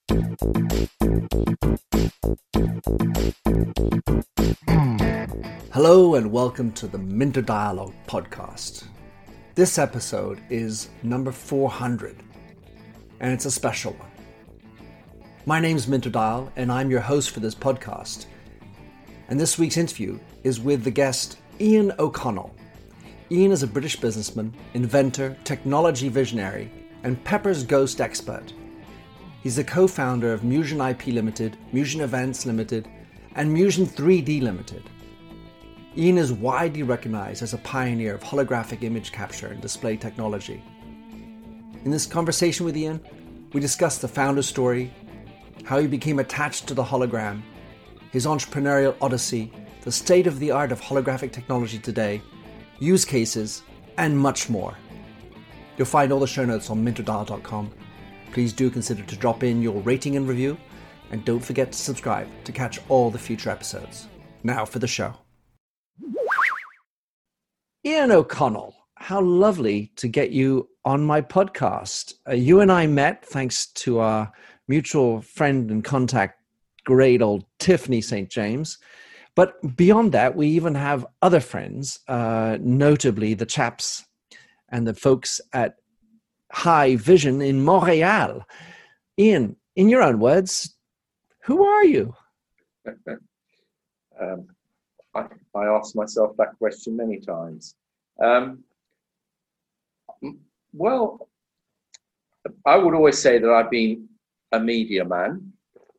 Hello and welcome to the Minter Dialogue podcast. This episode is number 400 and it's a special one. My name's Minter Dial and I'm your host for this podcast. And this week's interview is with the guest Ian O'Connell. Ian is a British businessman, inventor, technology visionary, and Pepper's Ghost expert. He's the co-founder of Musion IP Limited, Musion Events Limited, and Musion 3D Limited. Ian is widely recognized as a pioneer of holographic image capture and display technology. In this conversation with Ian, we discuss the founder's story, how he became attached to the hologram, his entrepreneurial odyssey, the state of the art of holographic technology today, use cases, and much more. You'll find all the show notes on minterdial.com. Please do consider to drop in your rating and review, and don't forget to subscribe to catch all the future episodes. Now for the show. Ian O'Connell, how lovely to get you on my podcast. You and I met thanks to our mutual friend and contact, great old Tiffany St. James. But beyond that, we even have other friends, notably the chaps and the folks at High Vision in Montreal. Ian, in your own words, who are you? I asked myself that question many times. Well, I would always say that I've been a media man.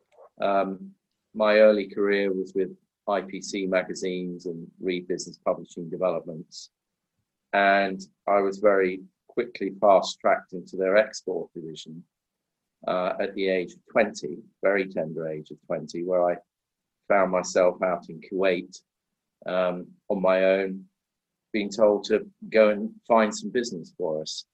My early career was with IPC magazines and Reed Business Publishing Developments. And I was very quickly fast-tracked into their export division at the age of 20, very tender age of 20, where I found myself out in Kuwait on my own, being told to go and find some business for us.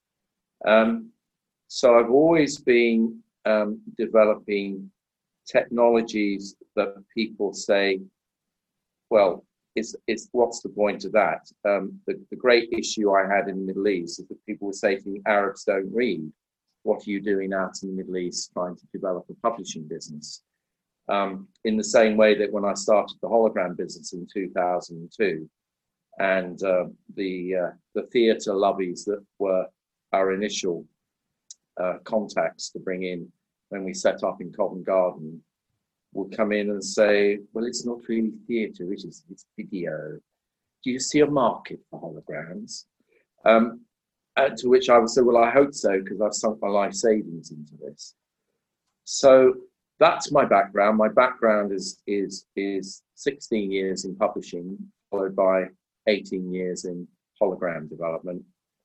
So I've always been developing technologies that people say, well, it's what's the point of that? The great issue I had in the Middle East is that people would say to me, Arabs don't read. What are you doing out in the Middle East trying to develop a publishing business? In the same way that when I started the hologram business in 2002, and the theatre lobbies that were our initial contacts to bring in when we set up in Covent Garden would come in and say, well, it's not really theatre, it's video. Do you see a market for holograms? To which I would say, well, I hope so, because I've sunk my life savings into this. So that's my background. My background is 16 years in publishing, followed by 18 years in hologram development.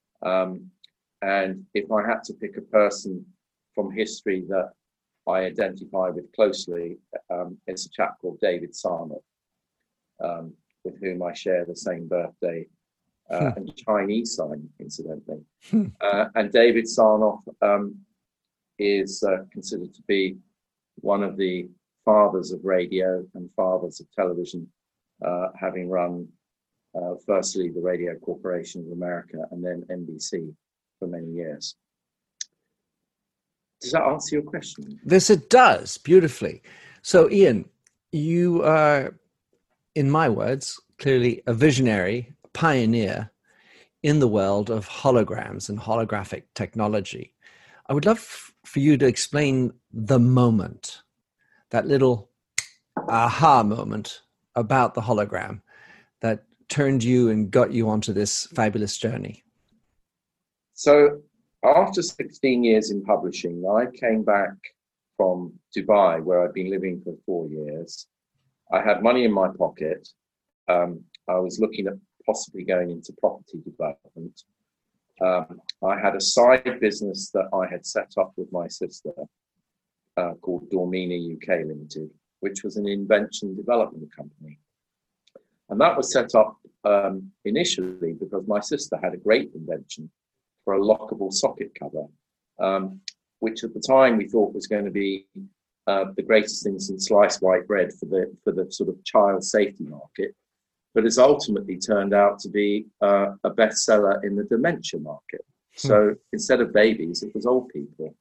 And if I had to pick a person from history that I identify with closely, it's a chap called David Sarnoff, with whom I share the same birthday and Chinese sign, incidentally. And David Sarnoff is considered to be one of the fathers of radio and fathers of television, having run firstly the Radio Corporation of America and then NBC for many years. Does that answer your question? This it does, beautifully. So Ian, you are, in my words, clearly a visionary, a pioneer in the world of holograms and holographic technology. I would love for you to explain the moment, that little aha moment about the hologram that turned you and got you onto this fabulous journey. So after 16 years in publishing, I came back from Dubai, where I'd been living for 4 years. I had money in my pocket. I was looking at possibly going into property development. I had a side business that I had set up with my sister called Dormina UK Limited, which was an invention development company. And that was set up initially because my sister had a great invention for a lockable socket cover, which at the time we thought was going to be the greatest thing since sliced white bread for the sort of child safety market, but has ultimately turned out to be a bestseller in the dementia market. So instead of babies, it was old people.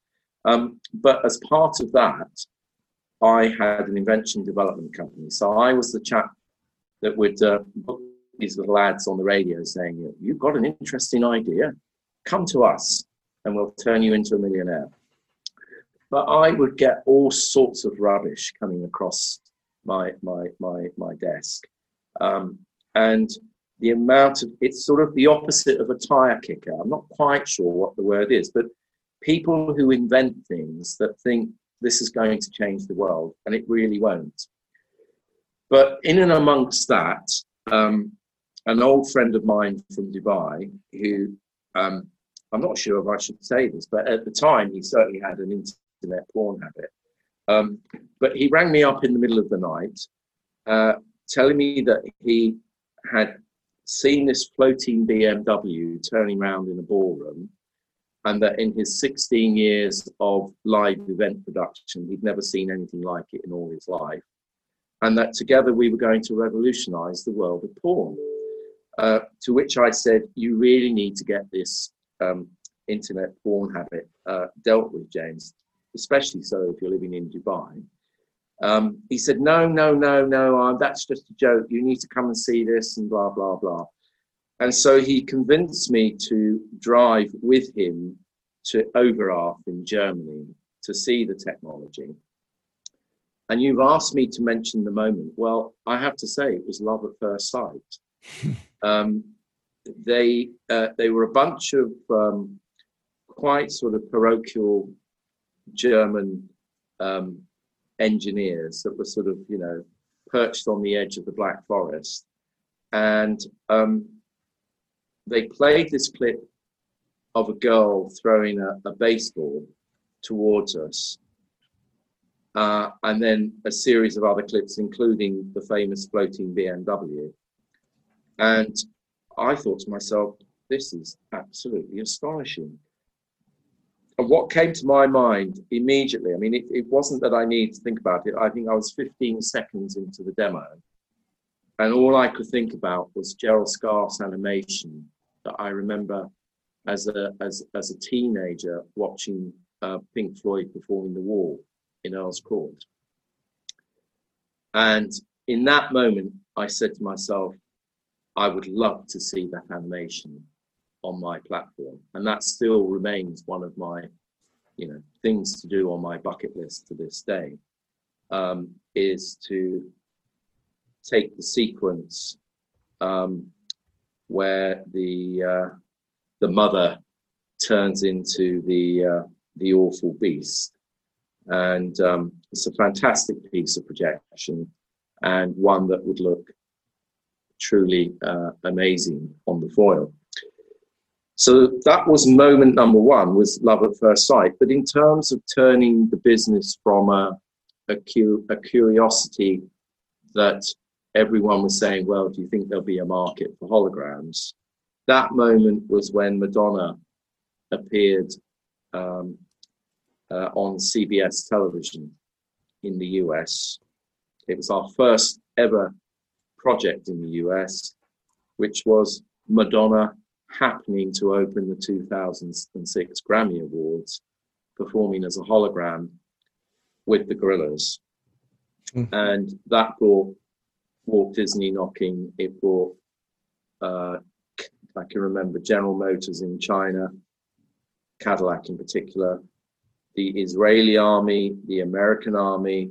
But as part of that, I had an invention development company. So I was the chap that would book these little ads on the radio saying, you've got an interesting idea, come to us and we'll turn you into a millionaire. But I would get all sorts of rubbish coming across my desk. And the amount of, it's sort of the opposite of a tire kicker. I'm not quite sure what the word is, but people who invent things that think this is going to change the world, and it really won't. But in and amongst that, an old friend of mine from Dubai, who I'm not sure if I should say this, but at the time he certainly had an internet porn habit. But he rang me up in the middle of the night, telling me that he had seen this floating BMW turning around in a ballroom, and that in his 16 years of live event production, he'd never seen anything like it in all his life. And that together we were going to revolutionize the world of porn. To which I said, you really need to get this internet porn habit dealt with, James, especially so if you're living in Dubai. He said, no, that's just a joke. You need to come and see this and blah, blah, blah. And so he convinced me to drive with him to Oberarth in Germany to see the technology. And you've asked me to mention the moment. Well, I have to say it was love at first sight. They were a bunch of quite sort of parochial German engineers that were sort of, perched on the edge of the Black Forest. And they played this clip of a girl throwing a baseball towards us. And then a series of other clips, including the famous floating BMW. And I thought to myself, this is absolutely astonishing. And what came to my mind immediately, I mean, it wasn't that I needed to think about it. I think I was 15 seconds into the demo. And all I could think about was Gerald Scarfe's animation that I remember as a teenager watching Pink Floyd performing The Wall in Earl's Court. And in that moment, I said to myself, I would love to see that animation on my platform. And that still remains one of my, things to do on my bucket list to this day, is to take the sequence where the mother turns into the awful beast. And it's a fantastic piece of projection, and one that would look truly amazing on the foil. So that was moment number one, was love at first sight. But in terms of turning the business from a curiosity that everyone was saying, well, do you think there'll be a market for holograms? That moment was when Madonna appeared on CBS television in the US. It was our first ever project in the US, which was Madonna happening to open the 2006 Grammy Awards, performing as a hologram with the Gorillaz. And that brought Walt Disney knocking. It brought, I can remember General Motors in China, Cadillac in particular, the Israeli army, the American army,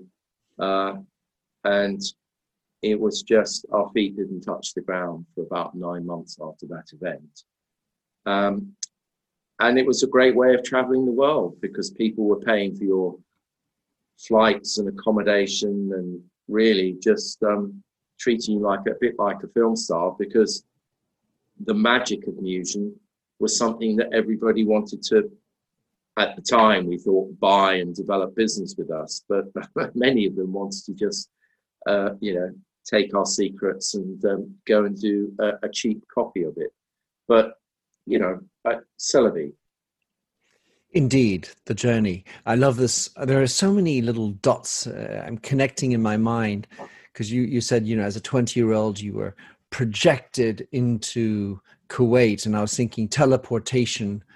and it was just, our feet didn't touch the ground for about 9 months after that event. And it was a great way of traveling the world, because people were paying for your flights and accommodation, and really just treating you a bit like a film star, because the magic of Musion was something that everybody wanted to, at the time, we thought, buy and develop business with us. But many of them wanted to just, take our secrets and go and do a cheap copy of it. But, Celebi. Indeed, the journey. I love this. There are so many little dots I'm connecting in my mind, because you said, as a 20-year-old, you were projected into Kuwait, and I was thinking teleportation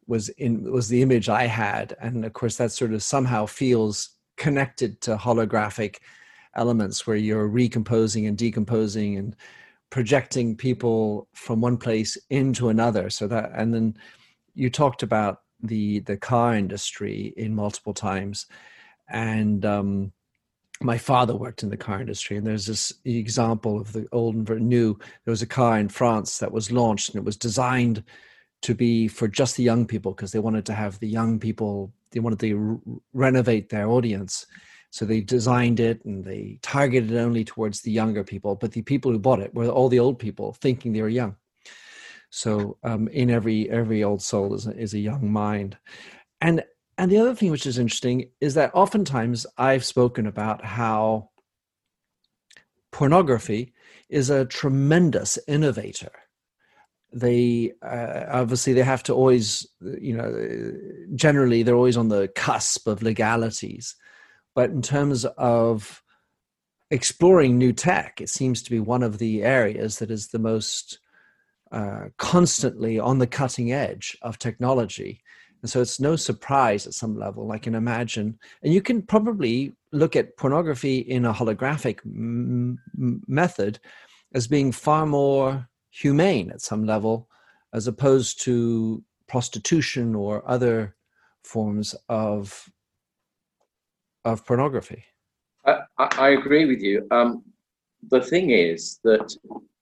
was the image I had. And of course, that sort of somehow feels connected to holographic elements where you're recomposing and decomposing and projecting people from one place into another. So that, and then you talked about the car industry in multiple times. And my father worked in the car industry, and there's this example of the old and new. There was a car in France that was launched, and it was designed to be for just the young people, because they wanted to have the young people, they wanted to renovate their audience. So they designed it and they targeted it only towards the younger people, but the people who bought it were all the old people thinking they were young. So in every old soul is a young mind. And the other thing which is interesting is that oftentimes I've spoken about how pornography is a tremendous innovator. They obviously they have to always, generally they're always on the cusp of legalities. But in terms of exploring new tech, it seems to be one of the areas that is the most constantly on the cutting edge of technology. And so it's no surprise at some level, I can imagine. And you can probably look at pornography in a holographic method as being far more humane at some level, as opposed to prostitution or other forms of pornography. I agree with you. The thing is that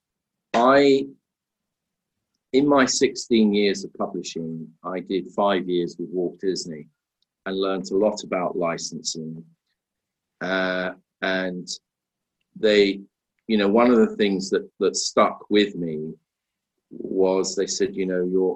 in my 16 years of publishing, I did 5 years with Walt Disney and learned a lot about licensing. And they, one of the things that stuck with me was they said, your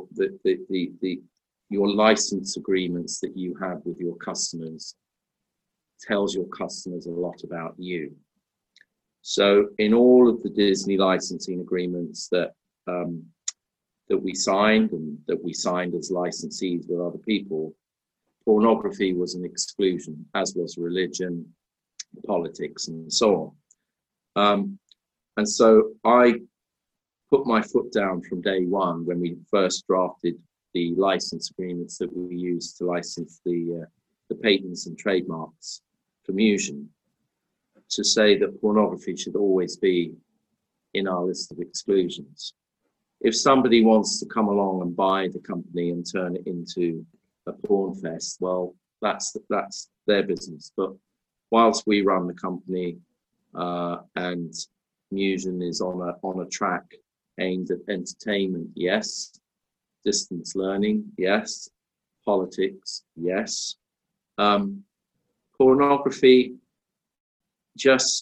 license agreements that you have with your customers tells your customers a lot about you. So in all of the Disney licensing agreements that we signed and that we signed as licensees with other people, pornography was an exclusion, as was religion, politics, and so on. And so I put my foot down from day one when we first drafted the license agreements that we used to license the patents and trademarks for Musion, to say that pornography should always be in our list of exclusions. If somebody wants to come along and buy the company and turn it into a porn fest, well, that's their business. But whilst we run the company and Musion is on a track aimed at entertainment, yes. Distance learning, yes. Politics, yes. Pornography, just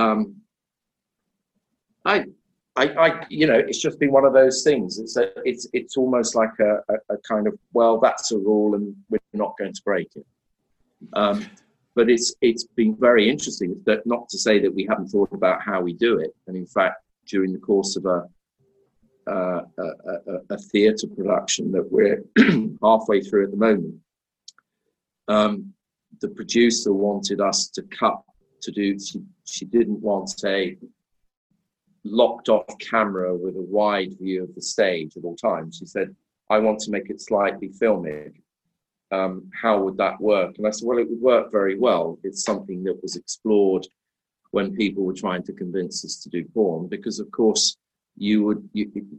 it's just been one of those things. It's almost like a kind of, well, that's a rule and we're not going to break it. But it's been very interesting. That not to say that we haven't thought about how we do it. And in fact, during the course of a theatre production that we're halfway through at the moment, the producer wanted us to cut to do. She didn't want a locked off camera with a wide view of the stage at all times. She said, I want to make it slightly filmic. How would that work? And I said, well, it would work very well. It's something that was explored when people were trying to convince us to do porn, because of course you would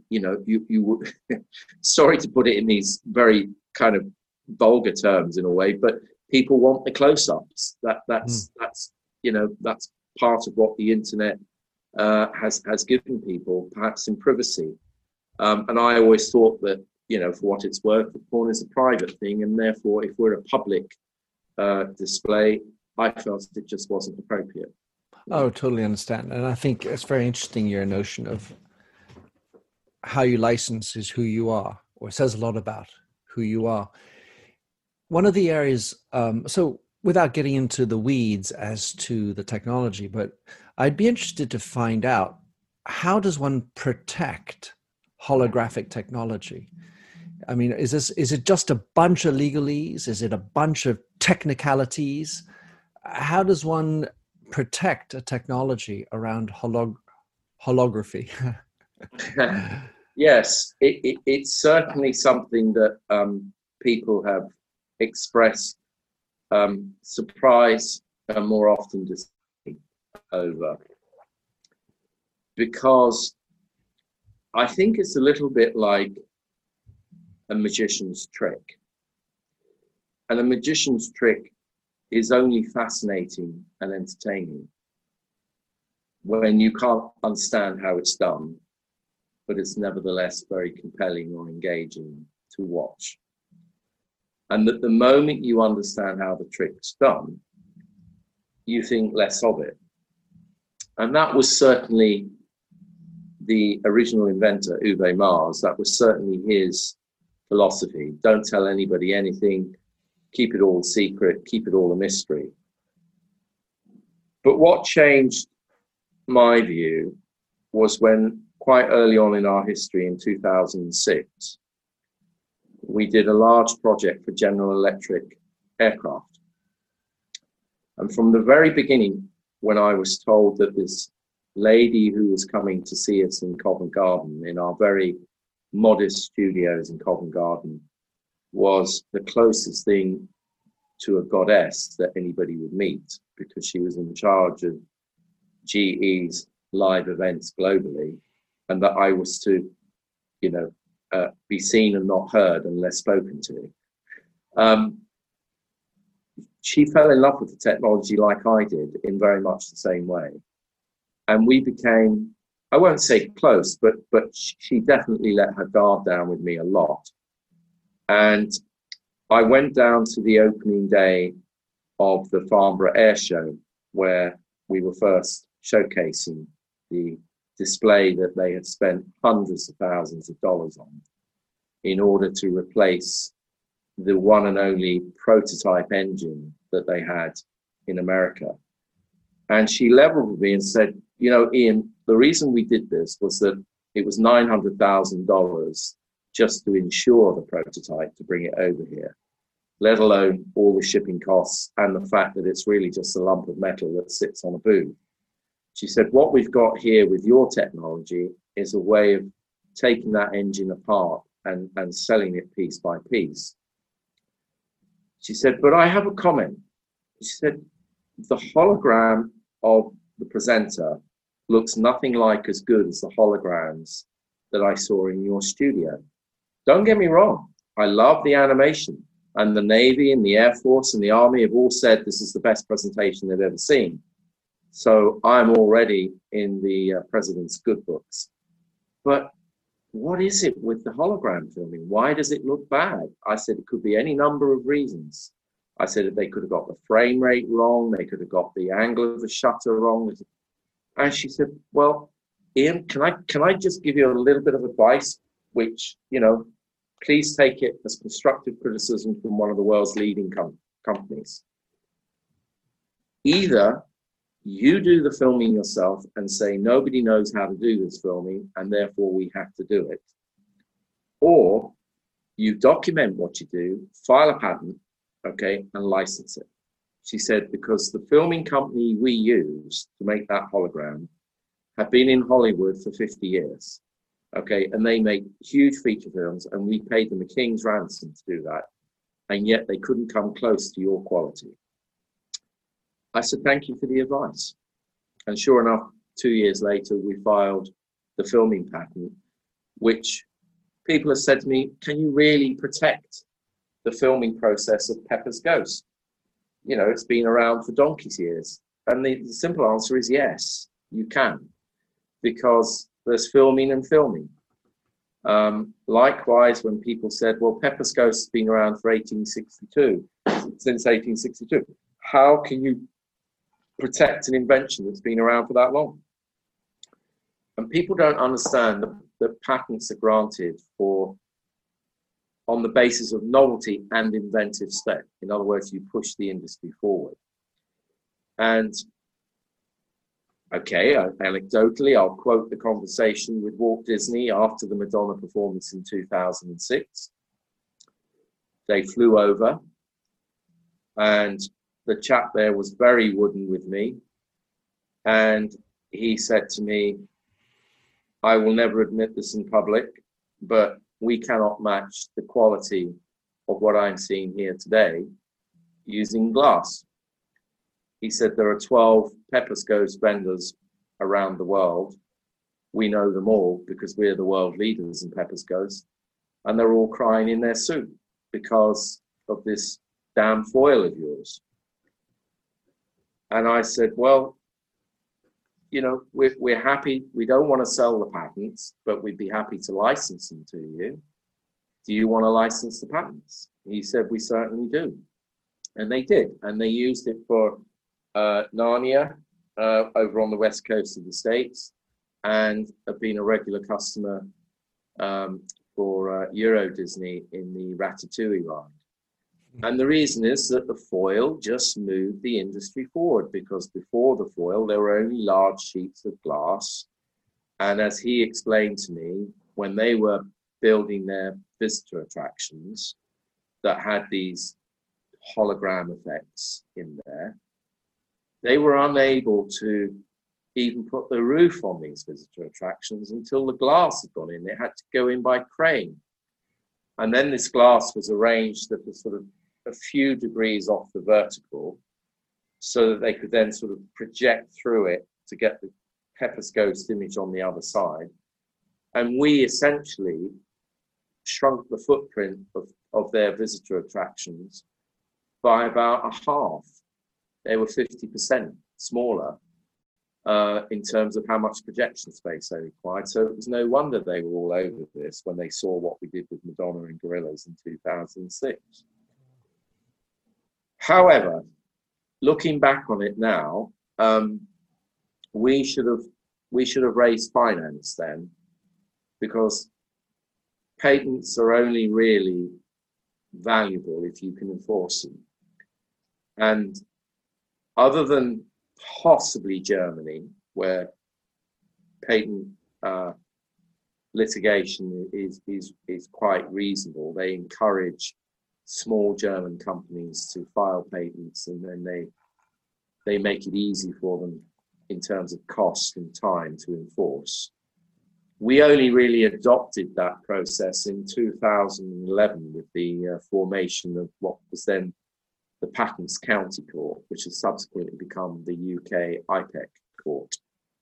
sorry to put it in these very kind of vulgar terms in a way, but people want the close-ups. That's part of what the internet has given people, perhaps in privacy. And I always thought that, for what it's worth, porn is a private thing, and therefore, if we're a public display, I felt it just wasn't appropriate. Oh, totally understand. And I think it's very interesting, your notion of how you license is who you are, or it says a lot about who you are. One of the areas, so without getting into the weeds as to the technology, but I'd be interested to find out, how does one protect holographic technology? I mean, is it just a bunch of legalese? Is it a bunch of technicalities? How does one protect a technology around holography? Yes, it's certainly something that people have expressed surprise and more often dismay over, because I think it's a little bit like a magician's trick. And a magician's trick is only fascinating and entertaining when you can't understand how it's done, but it's nevertheless very compelling or engaging to watch. And that the moment you understand how the trick's done, you think less of it. And that was certainly the original inventor, Uwe Mars. That was certainly his philosophy. Don't tell anybody anything. Keep it all secret. Keep it all a mystery. But what changed my view was when, quite early on in our history, in 2006, we did a large project for General Electric aircraft. And from the very beginning, when I was told that this lady who was coming to see us in Covent Garden, in our very modest studios in Covent Garden, was the closest thing to a goddess that anybody would meet, because she was in charge of GE's live events globally, and that I was to, be seen and not heard unless spoken to. She fell in love with the technology like I did, in very much the same way. And we became, I won't say close, but she definitely let her guard down with me a lot. And I went down to the opening day of the Farnborough Air Show, where we were first showcasing the display that they had spent hundreds of thousands of dollars on in order to replace the one and only prototype engine that they had in America. And she leveled with me and said, Ian, the reason we did this was that it was $900,000 just to insure the prototype, to bring it over here, let alone all the shipping costs and the fact that it's really just a lump of metal that sits on a booth. She said, what we've got here with your technology is a way of taking that engine apart and selling it piece by piece. She said, but I have a comment. She said, the hologram of the presenter looks nothing like as good as the holograms that I saw in your studio. Don't get me wrong. I love the animation, and the Navy and the Air Force and the Army have all said this is the best presentation they've ever seen. So I'm already in the President's good books. But what is it with the hologram filming? Why does it look bad? I said, it could be any number of reasons. I said that they could have got the frame rate wrong. They could have got the angle of the shutter wrong. And she said, well, Ian, can I just give you a little bit of advice, which, please take it as constructive criticism from one of the world's leading companies. Either you do the filming yourself and say, nobody knows how to do this filming, and therefore we have to do it. Or you document what you do, file a patent, and license it. She said, because the filming company we use to make that hologram have been in Hollywood for 50 years. And they make huge feature films, and we paid them a king's ransom to do that. And yet they couldn't come close to your quality. I said, thank you for the advice. And sure enough, 2 years later, we filed the filming patent, which people have said to me, can you really protect the filming process of Pepper's Ghost? It's been around for donkey's years. And the simple answer is yes, you can, because there's filming and filming. Likewise, when people said, well, Pepper's Ghost has been around for since 1862. How can you protect an invention that's been around for that long? And people don't understand that patents are granted on the basis of novelty and inventive step. In other words, you push the industry forward. And anecdotally, I'll quote the conversation with Walt Disney after the Madonna performance in 2006. They flew over, and the chap there was very wooden with me. And he said to me, I will never admit this in public, but we cannot match the quality of what I'm seeing here today using glass. He said there are 12 Peppersco's vendors around the world. We know them all because we're the world leaders in Peppersco's, and they're all crying in their soup because of this damn foil of yours. And I said, well, you know, we're happy. We don't want to sell the patents, but we'd be happy to license them to you. Do you want to license the patents? He said, we certainly do. And they did. And they used it for Narnia over on the west coast of the States, and have been a regular customer for Euro Disney in the Ratatouille ride. And the reason is that the foil just moved the industry forward, because before the foil, there were only large sheets of glass. And as he explained to me, when they were building their visitor attractions that had these hologram effects in there, they were unable to even put the roof on these visitor attractions until the glass had gone in. It had to go in by crane. And then this glass was arranged that was sort of a few degrees off the vertical, so that they could then sort of project through it to get the Pepper's Ghost image on the other side. And we essentially shrunk the footprint of their visitor attractions by about a half. They were 50% smaller in terms of how much projection space they required. So it was no wonder they were all over this when they saw what we did with Madonna and Gorillaz in 2006. However, looking back on it now, we should have raised finance then, because patents are only really valuable if you can enforce them. And other than possibly Germany, where patent litigation is quite reasonable, they encourage small German companies to file patents, and then they make it easy for them in terms of cost and time to enforce. We only really adopted that process in 2011 with the formation of what was then the Patents County Court, which has subsequently become the UK IPEC Court.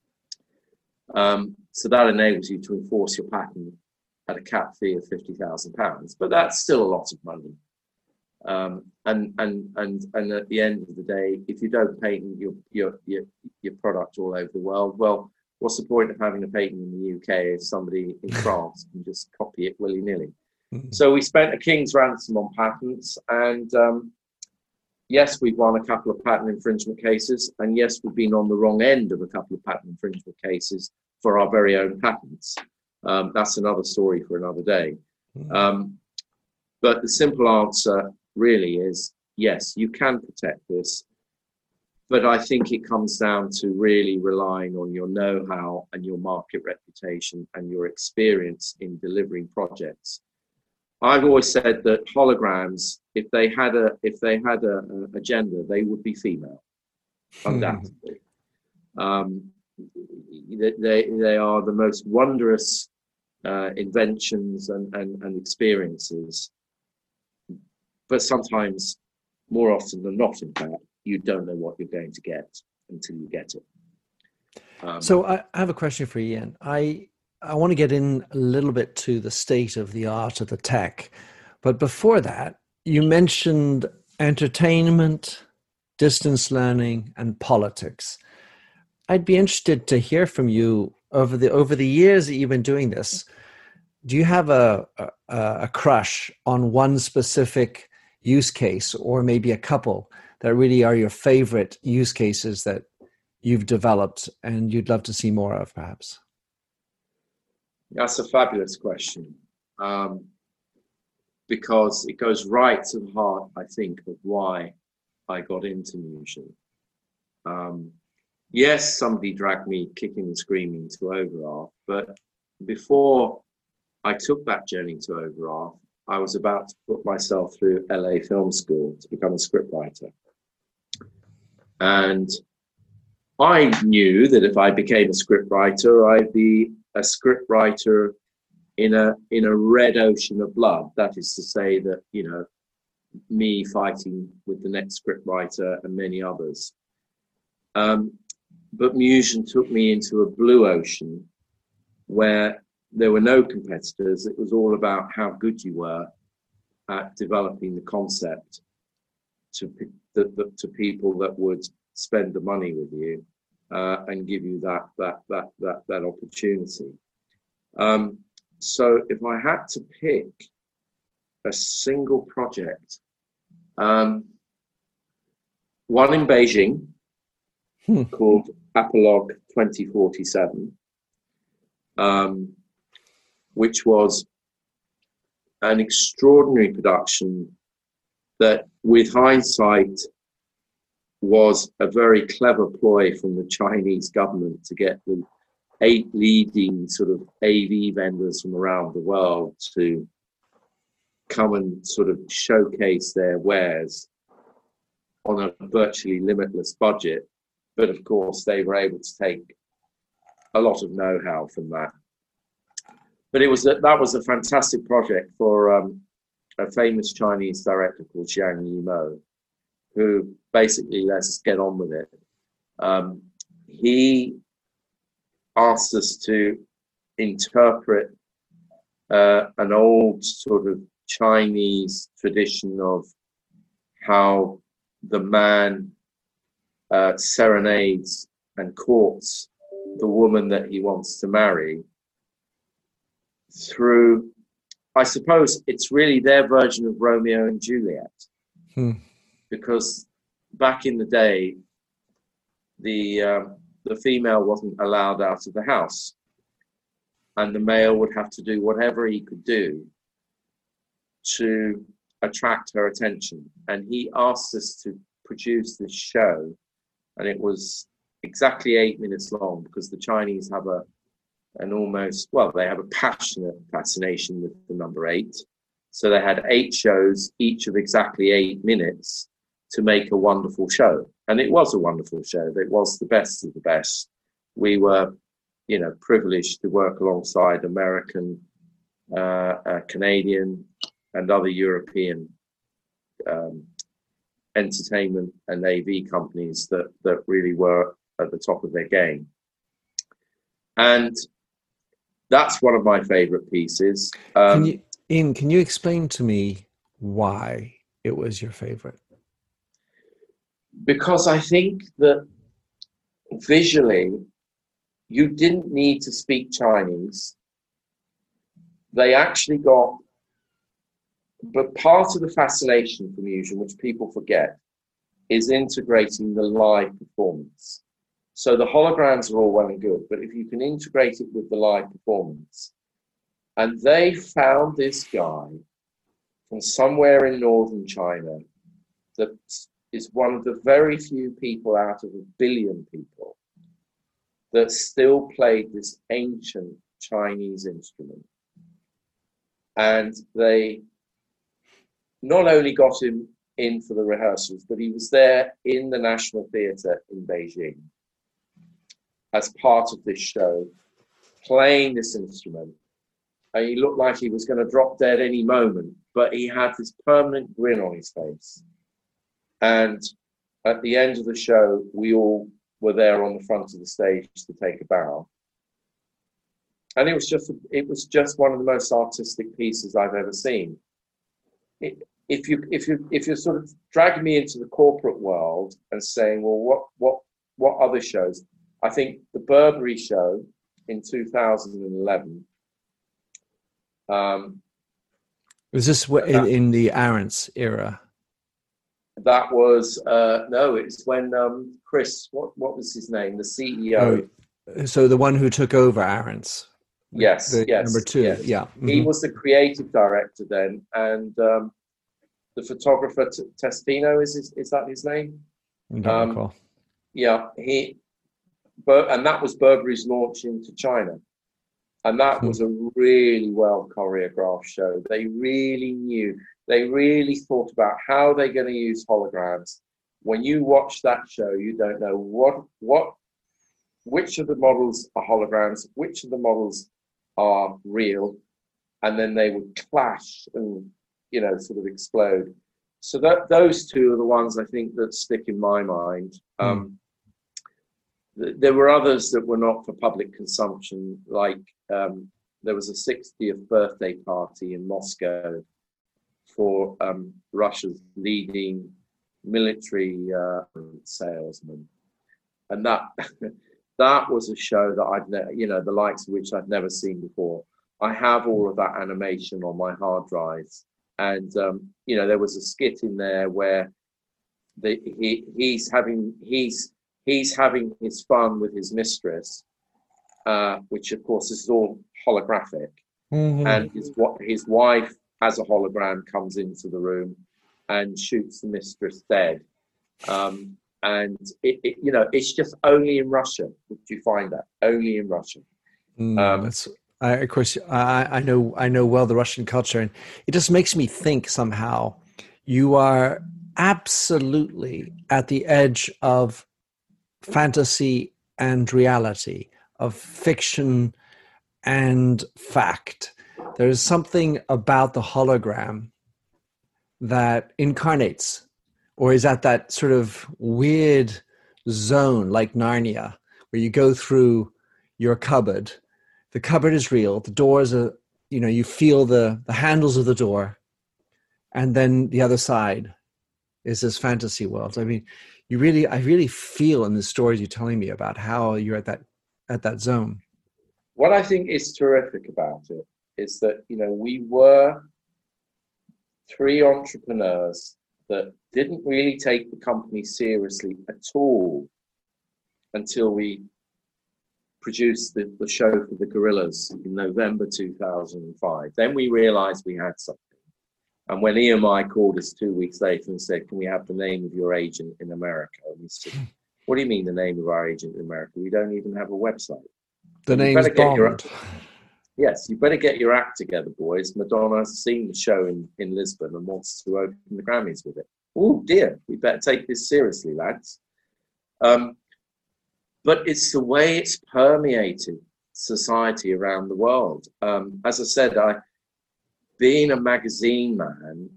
So that enables you to enforce your patent at a cap fee of £50,000, but that's still a lot of money. And at the end of the day, if you don't patent your product all over the world, well, what's the point of having a patent in the UK if somebody in France can just copy it willy-nilly? Mm-hmm. So we spent a king's ransom on patents, and yes, we've won a couple of patent infringement cases, and yes, we've been on the wrong end of a couple of patent infringement cases for our very own patents. That's another story for another day. Mm-hmm. But the simple answer really is, yes, you can protect this, but I think it comes down to really relying on your know-how and your market reputation and your experience in delivering projects. I've always said that holograms, if they had a gender, they would be female, undoubtedly. They are the most wondrous inventions and experiences. But sometimes, more often than not, in fact, you don't know what you're going to get until you get it. So I have a question for Ian. I want to get in a little bit to the state of the art of the tech. But before that, you mentioned entertainment, distance learning, and politics. I'd be interested to hear from you over the years that you've been doing this. Do you have a crush on one specific use case, or maybe a couple that really are your favorite use cases that you've developed and you'd love to see more of, perhaps? That's a fabulous question, because it goes right to the heart, I think, of why I got into Musian. Yes, somebody dragged me kicking and screaming to Overarth, but before I took that journey to Overarth, I was about to put myself through LA Film School to become a scriptwriter. And I knew that if I became a scriptwriter, I'd be a scriptwriter in a red ocean of blood. That is to say that, you know, me fighting with the next scriptwriter and many others. But Musion took me into a blue ocean where there were no competitors. It was all about how good you were at developing the concept to people that would spend the money with you and give you that opportunity. So if I had to pick a single project, one in Beijing called Apolog 2047, which was an extraordinary production that, with hindsight, was a very clever ploy from the Chinese government to get the 8 leading sort of AV vendors from around the world to come and sort of showcase their wares on a virtually limitless budget. But of course, they were able to take a lot of know-how from that. But that was a fantastic project for a famous Chinese director called Zhang Yimou, who basically let us get on with it. He asked us to interpret an old sort of Chinese tradition of how the man serenades and courts the woman that he wants to marry through, I suppose it's really their version of Romeo and Juliet. Because back in the day, the female wasn't allowed out of the house, and the male would have to do whatever he could do to attract her attention. And he asked us to produce this show, and it was exactly 8 minutes long, because the Chinese have they have a passionate fascination with the number 8. So they had 8 shows, each of exactly 8 minutes, to make a wonderful show. And it was a wonderful show. It was the best of the best. We were, privileged to work alongside American, Canadian, and other European entertainment and AV companies that really were at the top of their game. And that's one of my favorite pieces. Can you explain to me why it was your favorite? Because I think that visually, you didn't need to speak Chinese. They actually got, but part of the fascination for Musion, which people forget, is integrating the live performance. So the holograms are all well and good, but if you can integrate it with the live performance, and they found this guy from somewhere in northern China that is one of the very few people out of 1 billion people that still played this ancient Chinese instrument. And they not only got him in for the rehearsals, but he was there in the National Theatre in Beijing as part of this show, playing this instrument. And he looked like he was going to drop dead any moment, but he had this permanent grin on his face. And at the end of the show, we all were there on the front of the stage to take a bow. And it was just one of the most artistic pieces I've ever seen. If you're sort of dragging me into the corporate world and saying, well, what other shows? I think the Burberry show in 2011. Was this in the Arendts era? That was no. It's when Chris, what was his name? The CEO. Oh, so the one who took over Arendts. Yes. Number 2. Yes. Yeah. Mm-hmm. He was the creative director then, and the photographer Testino is that his name? I don't recall. Yeah, and that was Burberry's launch into China, and that was a really well choreographed show. They really knew. They really thought about how they're going to use holograms. When you watch that show, you don't know which of the models are holograms, which of the models are real, and then they would clash and sort of explode. So those two are the ones I think that stick in my mind. There were others that were not for public consumption, like there was a 60th birthday party in Moscow for Russia's leading military salesman, and that that was a show that the likes of which I'd never seen before. I have all of that animation on my hard drives, and there was a skit in there where he's having his fun with his mistress, which of course is all holographic, and his wife as a hologram comes into the room and shoots the mistress dead. And it's just only in Russia would you find that, only in Russia. Of course, I know well the Russian culture, and it just makes me think somehow you are absolutely at the edge of fantasy and reality, of fiction and fact. There's something about the hologram that incarnates or is at that sort of weird zone like Narnia, where you go through your cupboard. The cupboard is real. The doors are, you feel the handles of the door. And then the other side is this fantasy world. I mean, I really feel in the stories you're telling me about how you're at that zone. What I think is terrific about it is that, we were three entrepreneurs that didn't really take the company seriously at all until we produced the show for the Gorillas in November 2005. Then we realized we had something. And when EMI called us 2 weeks later and said, "Can we have the name of your agent in America?" And we said, "What do you mean the name of our agent in America? We don't even have a website." The name's Bond. Yes, you better get your act together, boys. Madonna's seen the show in Lisbon and wants to open the Grammys with it. Oh dear, we better take this seriously, lads. But it's the way it's permeated society around the world. As I said, being a magazine man,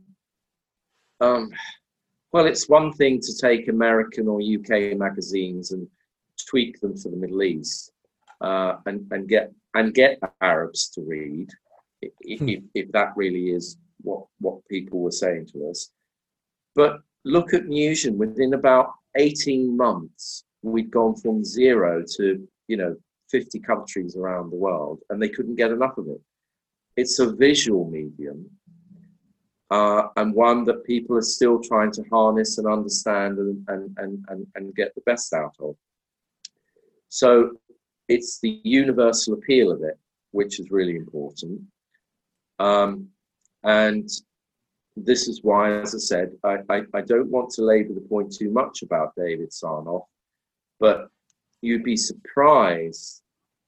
well, it's one thing to take American or UK magazines and tweak them for the Middle East and get Arabs to read, if that really is what people were saying to us. But look at Musion. Within about 18 months, we'd gone from 0 to 50 countries around the world, and they couldn't get enough of it. It's a visual medium, and one that people are still trying to harness and understand and get the best out of. So it's the universal appeal of it, which is really important. And this is why, as I said, I don't want to labor the point too much about David Sarnoff, but you'd be surprised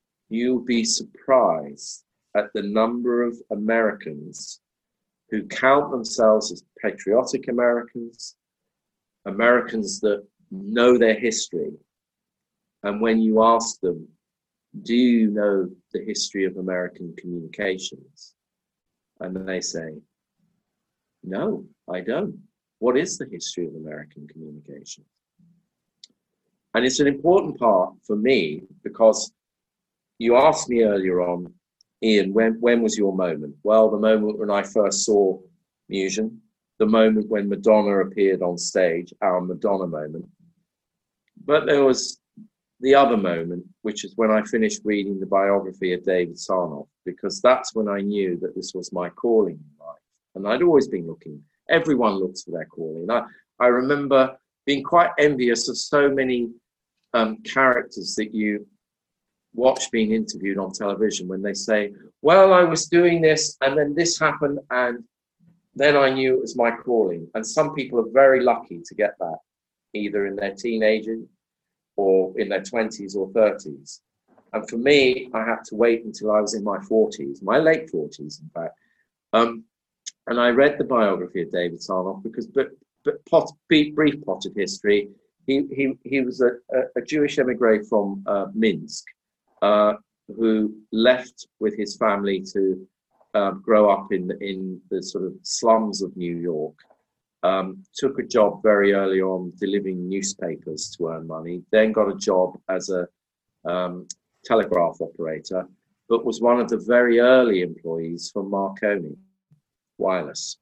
at the number of Americans who count themselves as patriotic Americans that know their history. And when you ask them, do you know the history of American communications? And they say, no, I don't. What is the history of American communications? And it's an important part for me because you asked me earlier on, Ian, when was your moment? Well, the moment when I first saw Musion, the moment when Madonna appeared on stage, our Madonna moment. But there was the other moment, which is when I finished reading the biography of David Sarnoff, because that's when I knew that this was my calling in life. And I'd always been looking. Everyone looks for their calling. I remember being quite envious of so many characters that you watch being interviewed on television when they say, well, I was doing this and then this happened and then I knew it was my calling. And some people are very lucky to get that, either in their teenagers or in their 20s or 30s. And for me, I had to wait until I was in my 40s, my late 40s, in fact. And I read the biography of David Sarnoff because, brief potted history, he was a Jewish emigre from Minsk who left with his family to grow up in the sort of slums of New York. took a job very early on delivering newspapers to earn money, then got a job as a telegraph operator, but was one of the very early employees for Marconi Wireless.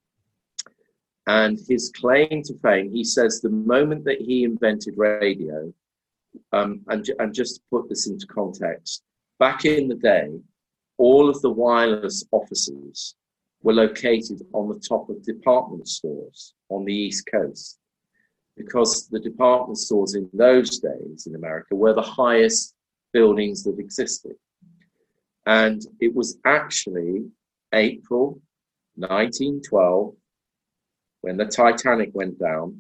And his claim to fame, he says the moment that he invented radio, and just to put this into context, back in the day, all of the wireless offices were located on the top of department stores on the East Coast, because the department stores in those days in America were the highest buildings that existed. And it was actually April 1912 when the Titanic went down.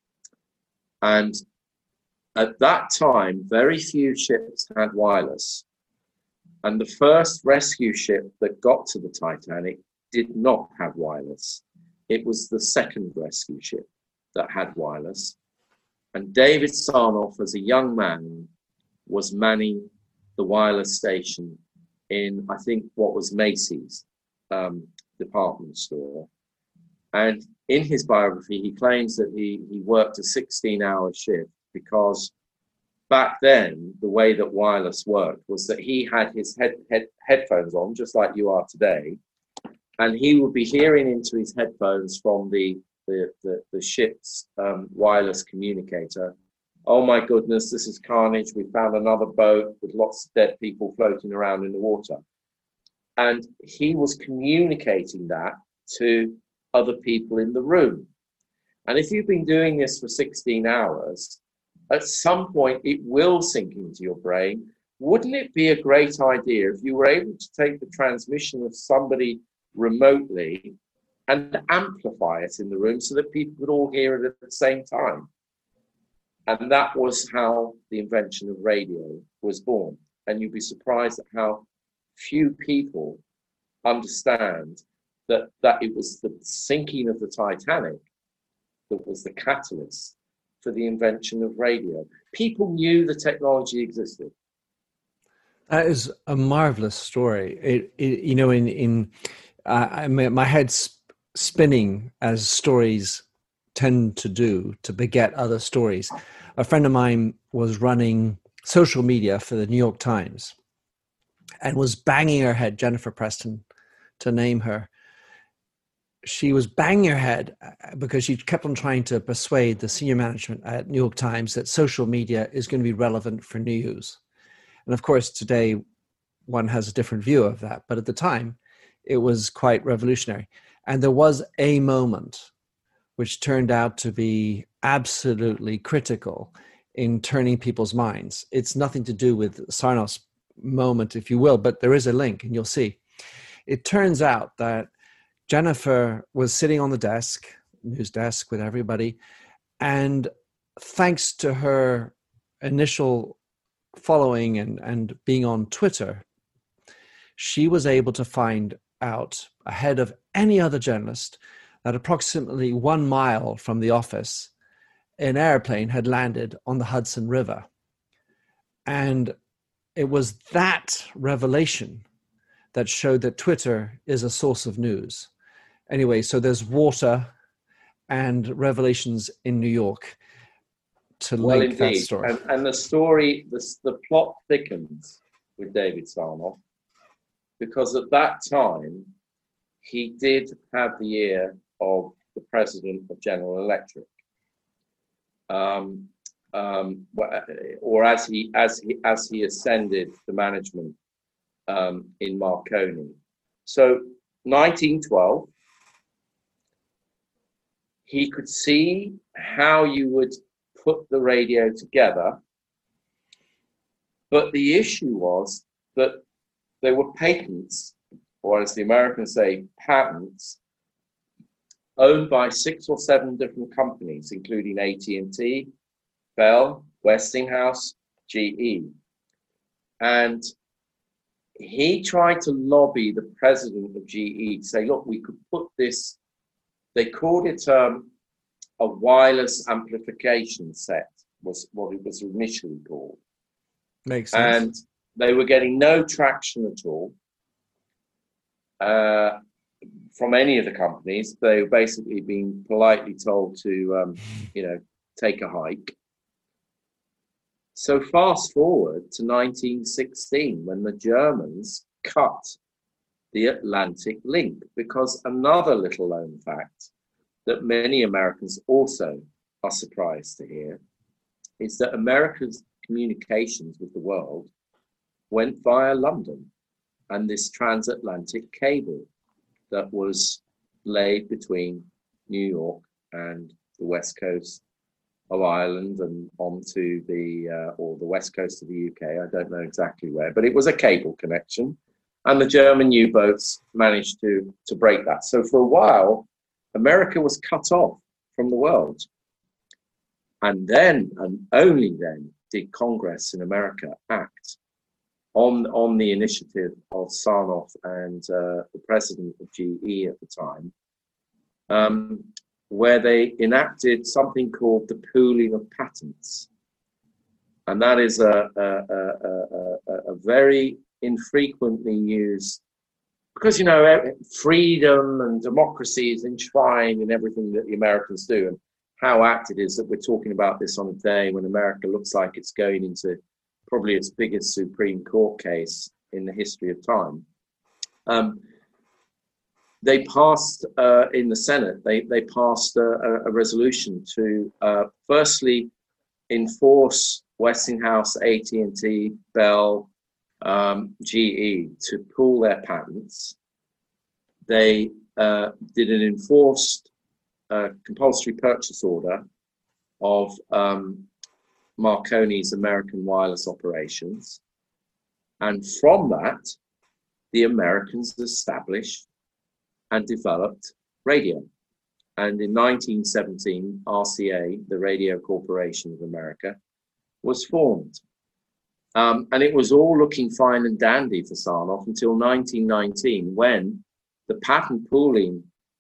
And at that time, very few ships had wireless. And the first rescue ship that got to the Titanic did not have wireless. It was the second rescue ship that had wireless. And David Sarnoff, as a young man, was manning the wireless station in, I think, what was Macy's department store. And in his biography, he claims that he worked a 16-hour shift because back then, the way that wireless worked was that he had his headphones on, just like you are today, and he would be hearing into his headphones from the ship's wireless communicator, "Oh my goodness, this is carnage. We found another boat with lots of dead people floating around in the water." And he was communicating that to other people in the room. And if you've been doing this for 16 hours, at some point it will sink into your brain. Wouldn't it be a great idea if you were able to take the transmission of somebody remotely and amplify it in the room so that people could all hear it at the same time? And that was how the invention of radio was born. And you'd be surprised at how few people understand that it was the sinking of the Titanic that was the catalyst for the invention of radio. People knew the technology existed. That is a marvelous story. My head's spinning as stories tend to do to beget other stories. A friend of mine was running social media for the New York Times and was banging her head, Jennifer Preston, to name her. She was banging her head because she kept on trying to persuade the senior management at New York Times that social media is going to be relevant for news. And of course, today one has a different view of that. But at the time, it was quite revolutionary. And there was a moment which turned out to be absolutely critical in turning people's minds. It's nothing to do with Sarnoff's moment, if you will, but there is a link, and you'll see. It turns out that Jennifer was sitting on the desk, news desk with everybody, and thanks to her initial following and being on Twitter, she was able to find out ahead of any other journalist that approximately 1 mile from the office, an airplane had landed on the Hudson River. And it was that revelation that showed that Twitter is a source of news. Anyway, so there's water and revelations in New York to link that story. And the story, the plot thickens with David Sarnoff, because at that time, he did have the ear of the president of General Electric, or as he ascended the management in Marconi. So 1912, he could see how you would put the radio together, but the issue was that there were patents, or as the Americans say, patents, owned by 6 or 7 different companies, including AT&T, Bell, Westinghouse, GE. And he tried to lobby the president of GE to say, look, we could put this, they called it a wireless amplification set, was what it was initially called. Makes sense. And they were getting no traction at all. from any of the companies. They were basically being politely told to, take a hike. So fast forward to 1916, when the Germans cut the Atlantic link, because another little known fact that many Americans also are surprised to hear is that America's communications with the world went via London and this transatlantic cable that was laid between New York and the west coast of Ireland and onto the west coast of the UK. I don't know exactly where, but it was a cable connection, and the German U-boats managed to break that. So for a while, America was cut off from the world. And then, and only then, did Congress in America act on the initiative of Sarnoff and the president of GE at the time, where they enacted something called the pooling of patents. And that is a very infrequently used, because, freedom and democracy is enshrined in everything that the Americans do. And how apt it is that we're talking about this on a day when America looks like it's going into probably its biggest Supreme Court case in the history of time. They passed in the Senate, they passed a resolution to firstly enforce Westinghouse, AT&T, Bell, GE to pool their patents. They did an enforced compulsory purchase order of Marconi's American wireless operations. And from that, the Americans established and developed radio. And in 1917, RCA, the Radio Corporation of America, was formed. And it was all looking fine and dandy for Sarnoff until 1919, when the patent pooling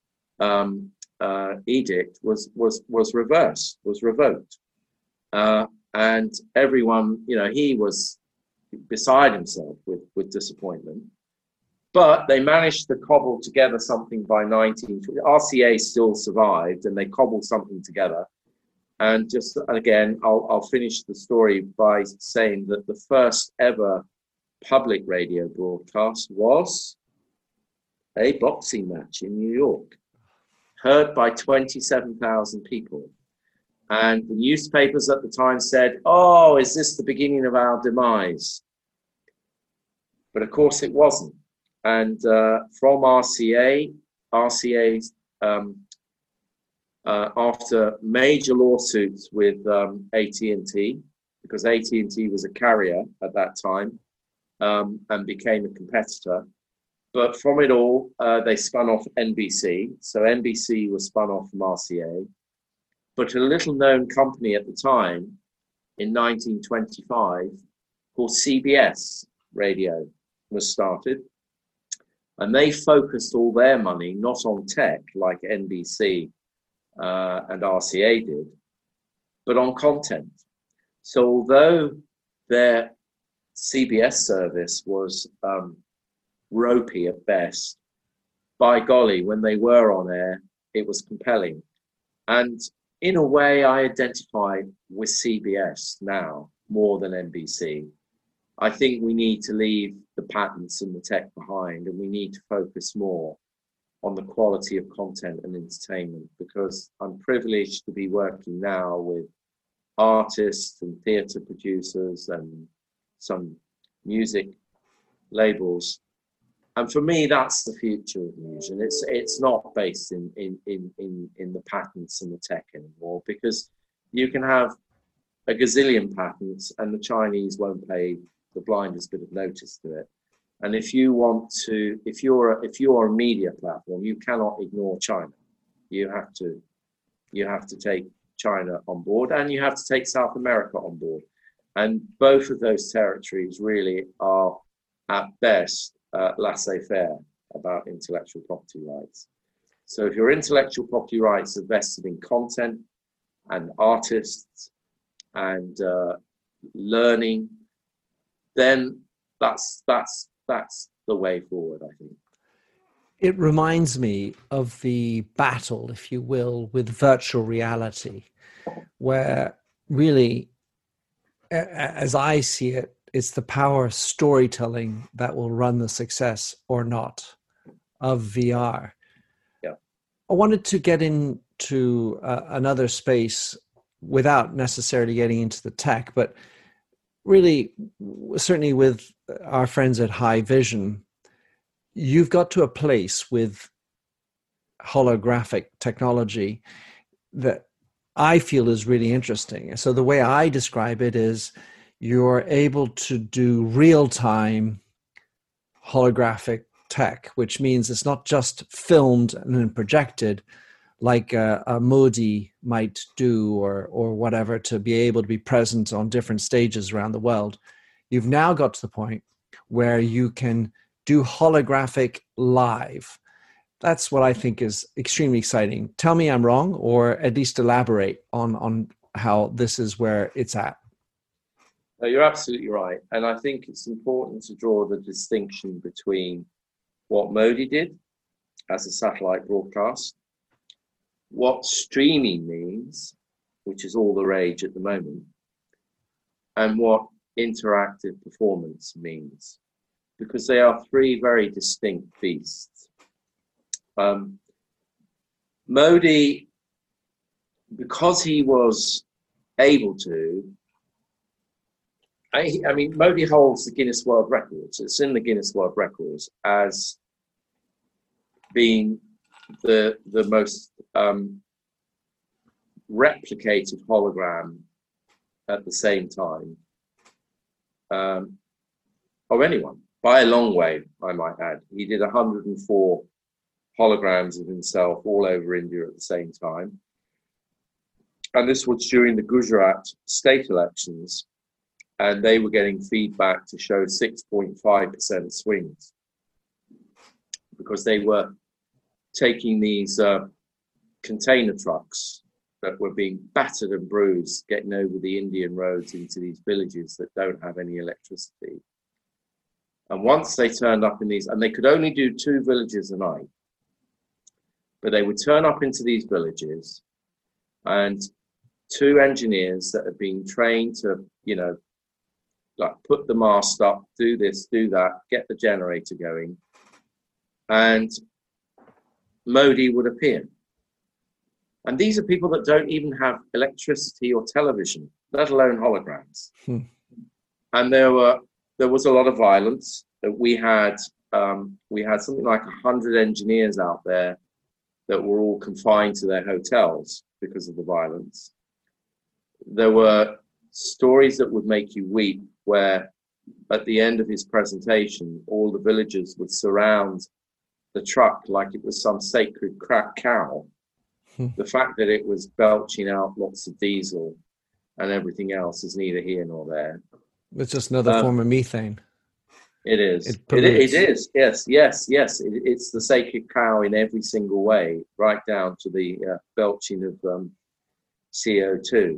edict was revoked. And everyone, he was beside himself with disappointment. But they managed to cobble together something by 1920. RCA still survived, and they cobbled something together. And just again, I'll finish the story by saying that the first ever public radio broadcast was a boxing match in New York, heard by 27,000 people. And the newspapers at the time said, "Oh, is this the beginning of our demise?" But of course it wasn't. And from RCA's after major lawsuits with AT&T, because AT&T was a carrier at that time and became a competitor. But from it all, they spun off NBC. So NBC was spun off from RCA. But a little known company at the time in 1925 called CBS Radio was started. And they focused all their money not on tech like NBC and RCA did, but on content. So although their CBS service was ropey at best, by golly, when they were on air, it was compelling. And in a way, I identify with CBS now more than NBC. I think we need to leave the patents and the tech behind, and we need to focus more on the quality of content and entertainment, because I'm privileged to be working now with artists and theatre producers and some music labels. And for me, that's the future of music. It's not based in the patents and the tech anymore, because you can have a gazillion patents and the Chinese won't pay the blindest bit of notice to it. And if you're a media platform, you cannot ignore China. You have to take China on board, and you have to take South America on board. And both of those territories really are at best laissez-faire about intellectual property rights. So if your intellectual property rights are vested in content and artists and learning, then that's the way forward, I think. It reminds me of the battle, if you will, with virtual reality, where really, as I see it, it's the power of storytelling that will run the success or not of VR. Yeah. I wanted to get into another space without necessarily getting into the tech, but really, certainly with our friends at High Vision, you've got to a place with holographic technology that I feel is really interesting. So the way I describe it is you're able to do real-time holographic tech, which means it's not just filmed and then projected like a Modi might do or whatever, to be able to be present on different stages around the world. You've now got to the point where you can do holographic live. That's what I think is extremely exciting. Tell me I'm wrong, or at least elaborate on how this is where it's at. No, you're absolutely right. And I think it's important to draw the distinction between what Modi did as a satellite broadcast, what streaming means, which is all the rage at the moment, and what interactive performance means, because they are three very distinct beasts. Modi, because he was able to, I mean, Modi holds the Guinness World Records. It's in the Guinness World Records as being the most replicated hologram at the same time of anyone, by a long way, I might add. He did 104 holograms of himself all over India at the same time. And this was during the Gujarat state elections, and they were getting feedback to show 6.5% swings because they were taking these container trucks that were being battered and bruised, getting over the Indian roads into these villages that don't have any electricity. And once they turned up in these, and they could only do 2 villages a night, but they would turn up into these villages, and 2 engineers that had been trained to, you know, like put the mast up, do this, do that, get the generator going, and Modi would appear. And these are people that don't even have electricity or television, let alone holograms. And there was a lot of violence. We had something like 100 engineers out there that were all confined to their hotels because of the violence. There were stories that would make you weep, where at the end of his presentation, all the villagers would surround the truck like it was some sacred cow. The fact that it was belching out lots of diesel and everything else is neither here nor there. It's just another form of methane. It is. It is. Yes. It's the sacred cow in every single way, right down to the belching of CO2.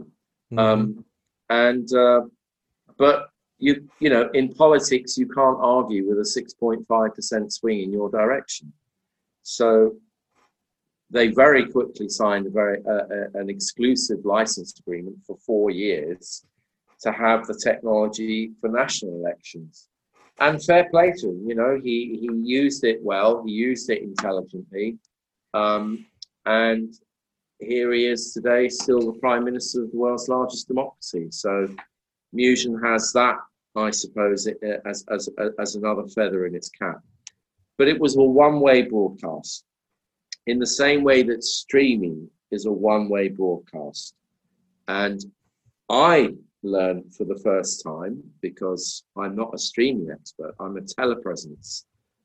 But you know, in politics, you can't argue with a 6.5% swing in your direction. So they very quickly signed an exclusive license agreement for 4 years to have the technology for national elections. And fair play to him, you know, he used it well, he used it intelligently. And here he is today, still the Prime Minister of the world's largest democracy. So Musion has that, I suppose, as another feather in its cap. But it was a one-way broadcast, in the same way that streaming is a one-way broadcast. And I learned for the first time, because I'm not a streaming expert, I'm a telepresence,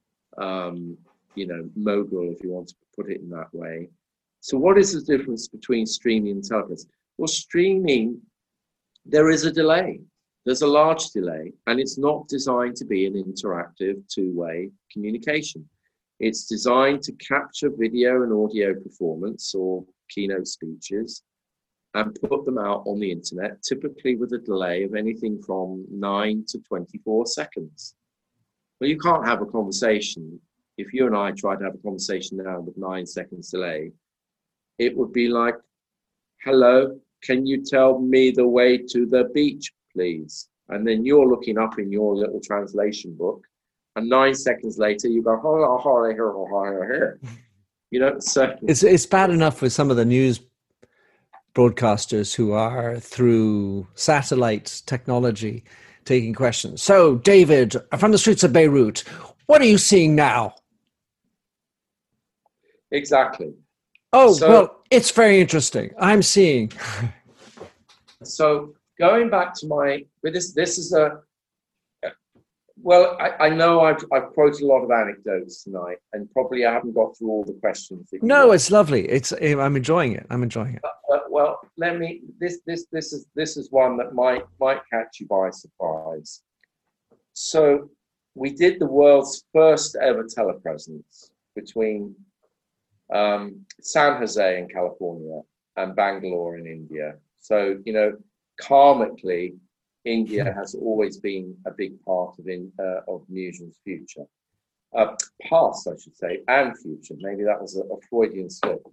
mogul, if you want to put it in that way. So what is the difference between streaming and telepresence? Well, streaming, there is a delay. There's a large delay, and it's not designed to be an interactive two-way communication. It's designed to capture video and audio performance or keynote speeches and put them out on the internet, typically with a delay of anything from 9 to 24 seconds. Well, you can't have a conversation if you and I tried to have a conversation now with 9 seconds delay, it would be like, hello, can you tell me the way to the beach, please? And then you're looking up in your little translation book, and 9 seconds later you go, here. You know, so it's bad enough with some of the news broadcasters who are through satellite technology taking questions. So, David, from the streets of Beirut, what are you seeing now? Exactly. Oh, so, well, it's very interesting. I'm seeing. So going back to this is well, I know I've quoted a lot of anecdotes tonight, and probably I haven't got through all the questions. No, it's lovely. I'm enjoying it. Well, this is one that might catch you by surprise. So we did the world's first ever telepresence between San Jose in California and Bangalore in India. So, you know, karmically, India has always been a big part of Musion's future. Past, I should say, and future. Maybe that was a Freudian slip.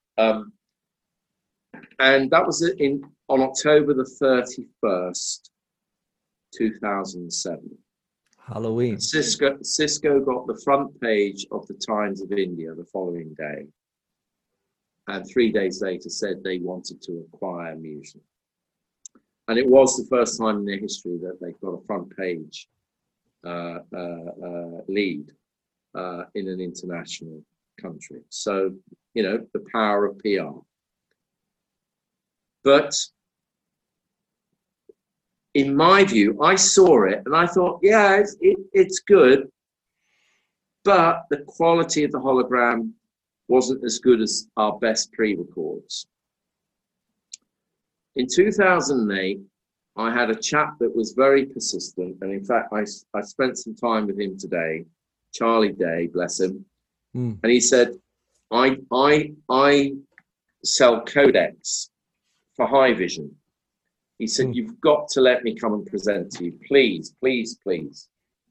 And that was on October the 31st, 2007. Halloween. Cisco got the front page of the Times of India the following day. And 3 days later said they wanted to acquire Musion. And it was the first time in their history that they got a front page lead in an international country. So, you know, the power of PR. But in my view, I saw it and I thought, yeah, it's good. But the quality of the hologram wasn't as good as our best pre-records. In 2008, I had a chap that was very persistent. And in fact, I spent some time with him today, Charlie Day, bless him. And he said, I sell codecs for high vision. He said, you've got to let me come and present to you. Please, please, please.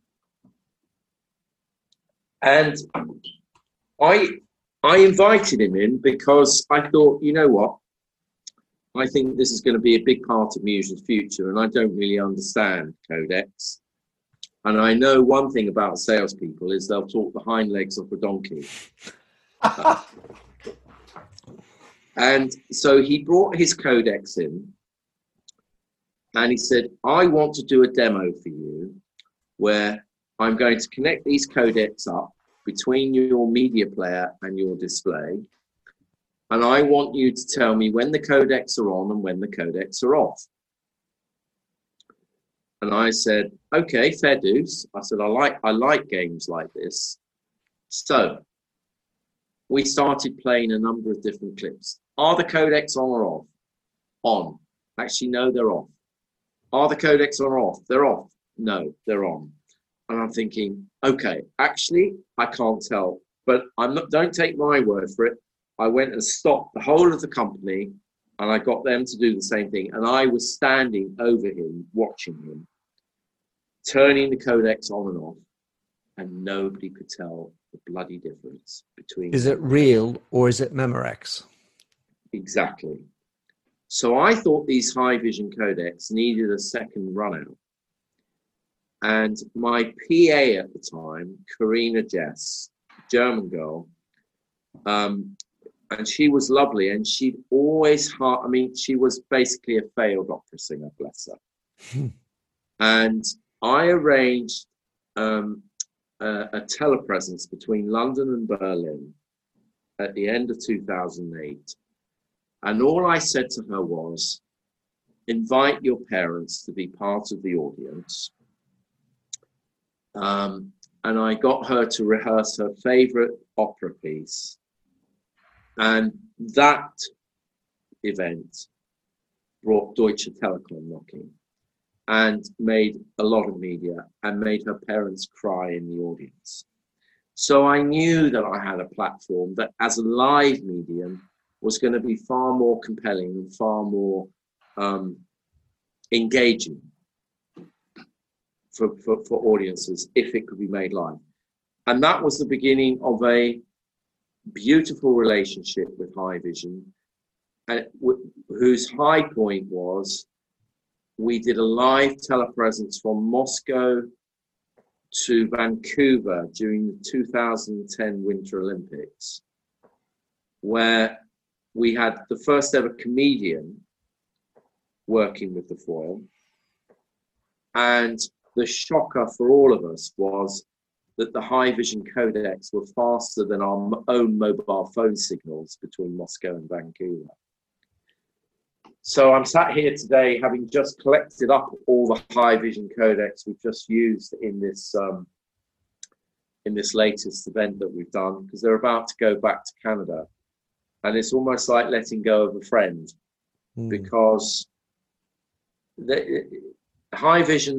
And I invited him in because I thought, you know what? I think this is going to be a big part of Musion's future, and I don't really understand codecs. And I know one thing about salespeople is they'll talk the hind legs off a donkey. And so he brought his codecs in, and he said, I want to do a demo for you where I'm going to connect these codecs up between your media player and your display. And I want you to tell me when the codecs are on and when the codecs are off. And I said, okay, fair dues. I said, I like games like this. So we started playing a number of different clips. Are the codecs on or off? On. Actually, no, they're off. Are the codecs on or off? They're off. No, they're on. And I'm thinking, okay, actually, I can't tell, but don't take my word for it. I went and stopped the whole of the company and I got them to do the same thing. And I was standing over him, watching him, turning the codecs on and off, and nobody could tell the bloody difference between. Is it real or is it Memorex? Exactly. So I thought these high vision codecs needed a second run out. And my PA at the time, Karina Jess, German girl, and she was lovely, and she'd always, she was basically a failed opera singer, bless her. And I arranged a telepresence between London and Berlin at the end of 2008. And all I said to her was, invite your parents to be part of the audience. And I got her to rehearse her favorite opera piece. And that event brought Deutsche Telekom knocking and made a lot of media and made her parents cry in the audience. So I knew that I had a platform that as a live medium was going to be far more compelling and far more engaging for audiences if it could be made live. And that was the beginning of a beautiful relationship with Haivision, and whose high point was we did a live telepresence from Moscow to Vancouver during the 2010 Winter Olympics, where we had the first ever comedian working with the foil. And the shocker for all of us was that the Haivision codecs were faster than our own mobile phone signals between Moscow and Vancouver. So I'm sat here today having just collected up all the Haivision codecs we've just used in this latest event that we've done, because they're about to go back to Canada. And it's almost like letting go of a friend, because Haivision,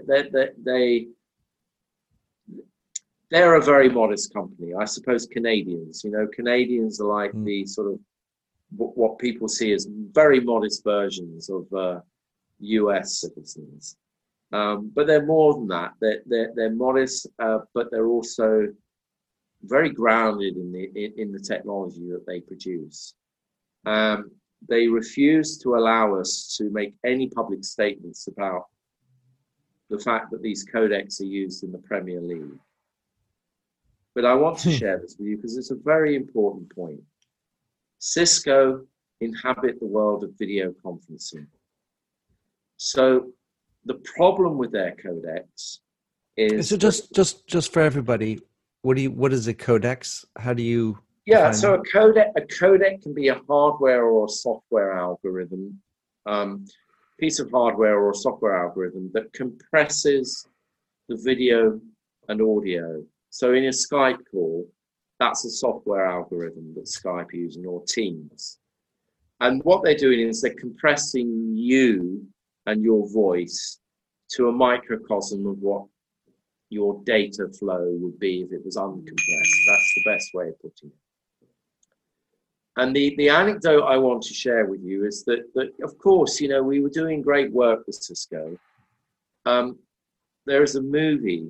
they're a very modest company. I suppose Canadians are like the sort of what people see as very modest versions of US citizens. But they're more than that. They're modest, but they're also very grounded in the technology that they produce. They refuse to allow us to make any public statements about the fact that these codecs are used in the Premier League. But I want to share this with you because it's a very important point. Cisco inhabit the world of video conferencing. So the problem with their codecs is... So just for everybody, what is a codex? How do you... Yeah, so a codec can be a hardware or a software algorithm, piece of hardware or a software algorithm that compresses the video and audio. So in a Skype call, that's a software algorithm that Skype using, or Teams. And what they're doing is they're compressing you and your voice to a microcosm of what your data flow would be if it was uncompressed. That's the best way of putting it. And the anecdote I want to share with you is that of course, we were doing great work with Cisco. There is a movie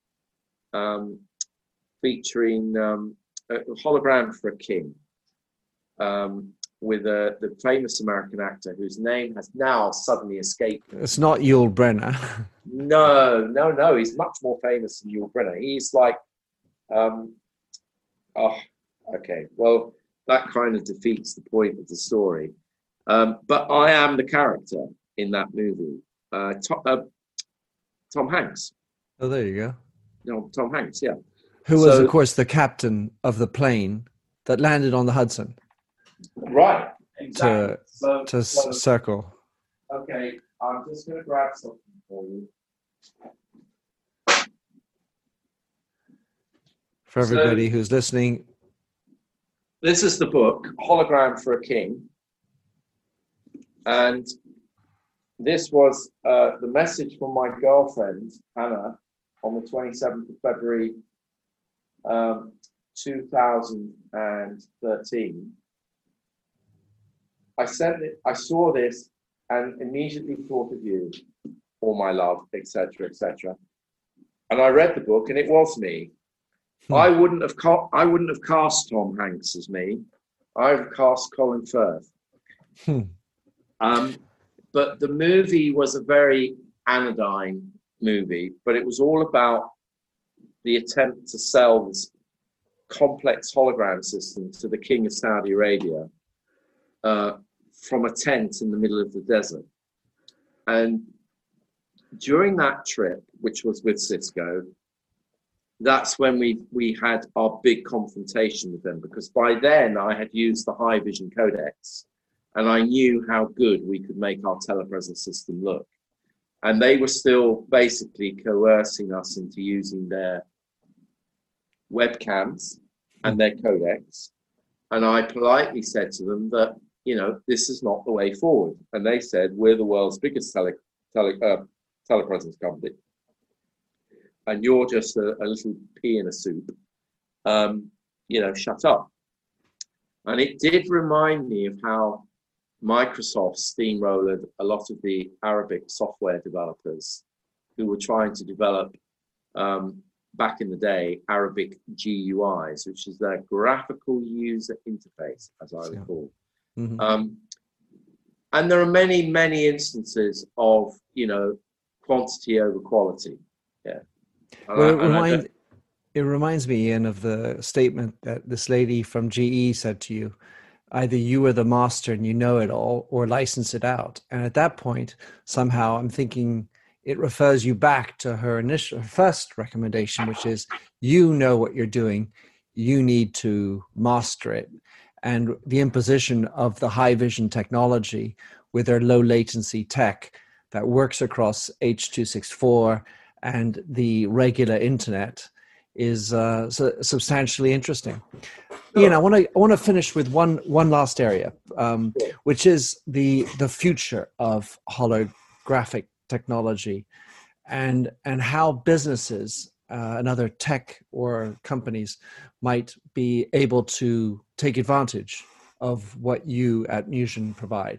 featuring a hologram for a king with the famous American actor whose name has now suddenly escaped me. It's not Yul Brynner. No. He's much more famous than Yul Brynner. He's like, okay. Well, that kind of defeats the point of the story. But I am the character in that movie. Tom Hanks. Oh, there you go. No, Tom Hanks, yeah. Who was, of course, the captain of the plane that landed on the Hudson. Right, exactly. To circle. Okay, I'm just going to grab something for you. For everybody who's listening. This is the book, Hologram for a King. And this was the message from my girlfriend, Hannah, on the 27th of February, 2013. I saw this and immediately thought of you, all my love, etc., etc. And I read the book, and it was me. I wouldn't have cast Tom Hanks as me. I would have cast Colin Firth. But the movie was a very anodyne movie, but it was all about the attempt to sell this complex hologram system to the King of Saudi Arabia from a tent in the middle of the desert. And during that trip, which was with Cisco, that's when we had our big confrontation with them, because by then I had used the Haivision codecs and I knew how good we could make our telepresence system look. And they were still basically coercing us into using their webcams and their codecs. And I politely said to them that, this is not the way forward. And they said, we're the world's biggest telepresence company. And you're just a little pea in a soup. Shut up. And it did remind me of how Microsoft steamrolled a lot of the Arabic software developers who were trying to develop back in the day, Arabic GUIs, which is their graphical user interface, as I recall. Mm-hmm. And there are many, many instances of, quantity over quality. Yeah. Well, it reminds me, Ian, of the statement that this lady from GE said to you: either you are the master and you know it all, or license it out. And at that point, somehow I'm thinking it refers you back to her first recommendation, which is, you know what you're doing, you need to master it. And the imposition of the Haivision technology with their low latency tech that works across H.264 and the regular internet is substantially interesting. Ian, I want to finish with one last area, which is the future of holographic technology, and how businesses and other tech or companies might be able to take advantage of what you at Musion provide.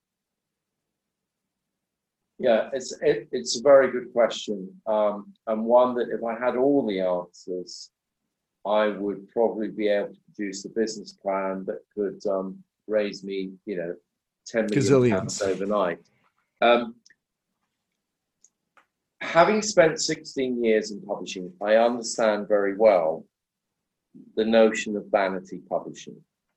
Yeah, it's a very good question, and one that if I had all the answers, I would probably be able to produce a business plan that could raise me, 10 million pounds overnight. Having spent 16 years in publishing, I understand very well the notion of vanity publishing.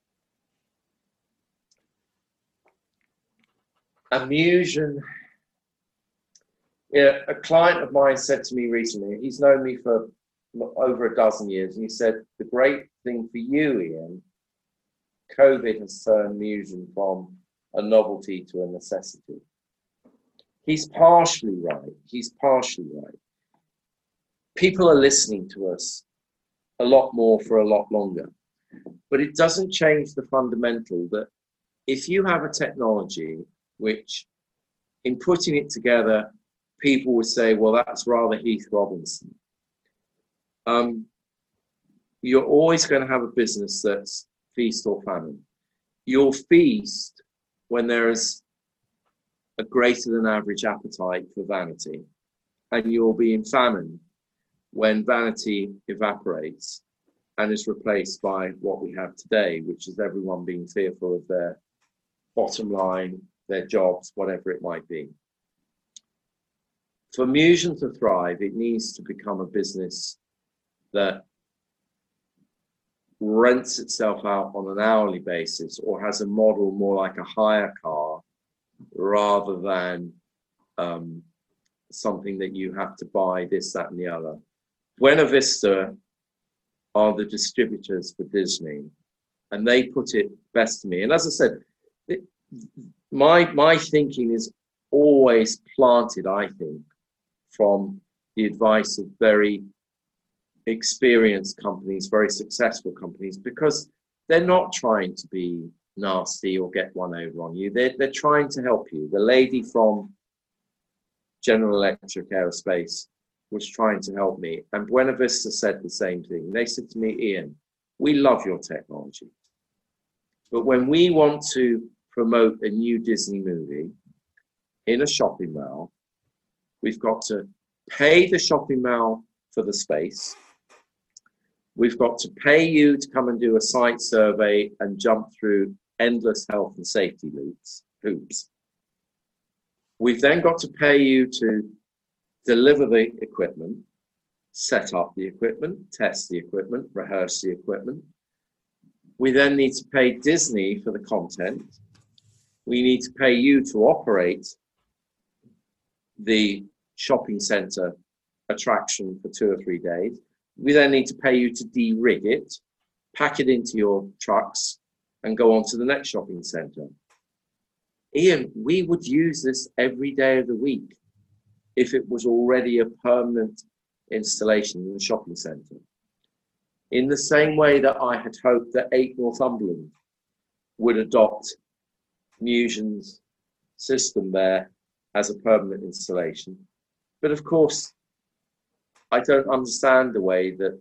Musion. Yeah, a client of mine said to me recently, he's known me for over a dozen years, and he said, the great thing for you, Ian, COVID has turned Musion from a novelty to a necessity. He's partially right. People are listening to us a lot more for a lot longer, but it doesn't change the fundamental that if you have a technology which, in putting it together, people would say, well, that's rather Heath Robinson. You're always going to have a business that's feast or famine. You'll feast when there is a greater than average appetite for vanity, and you'll be in famine when vanity evaporates and is replaced by what we have today, which is everyone being fearful of their bottom line, their jobs, whatever it might be. For Musion to thrive, it needs to become a business that rents itself out on an hourly basis, or has a model more like a hire car rather than something that you have to buy this, that, and the other. Buena Vista are the distributors for Disney, and they put it best to me. And as I said, my thinking is always planted, I think, from the advice of very experienced companies, very successful companies, because they're not trying to be nasty or get one over on you. They're trying to help you. The lady from General Electric Aerospace was trying to help me, and Buena Vista said the same thing. They said to me, Ian, we love your technology, but when we want to promote a new Disney movie in a shopping mall, we've got to pay the shopping mall for the space. We've got to pay you to come and do a site survey and jump through endless health and safety hoops. We've then got to pay you to deliver the equipment, set up the equipment, test the equipment, rehearse the equipment. We then need to pay Disney for the content. We need to pay you to operate the shopping center attraction for 2 or 3 days. We then need to pay you to de-rig it, pack it into your trucks, and go on to the next shopping center. Ian, we would use this every day of the week if it was already a permanent installation in the shopping center. In the same way that I had hoped that 8 Northumberland would adopt Musion's system there as a permanent installation. But of course, I don't understand the way that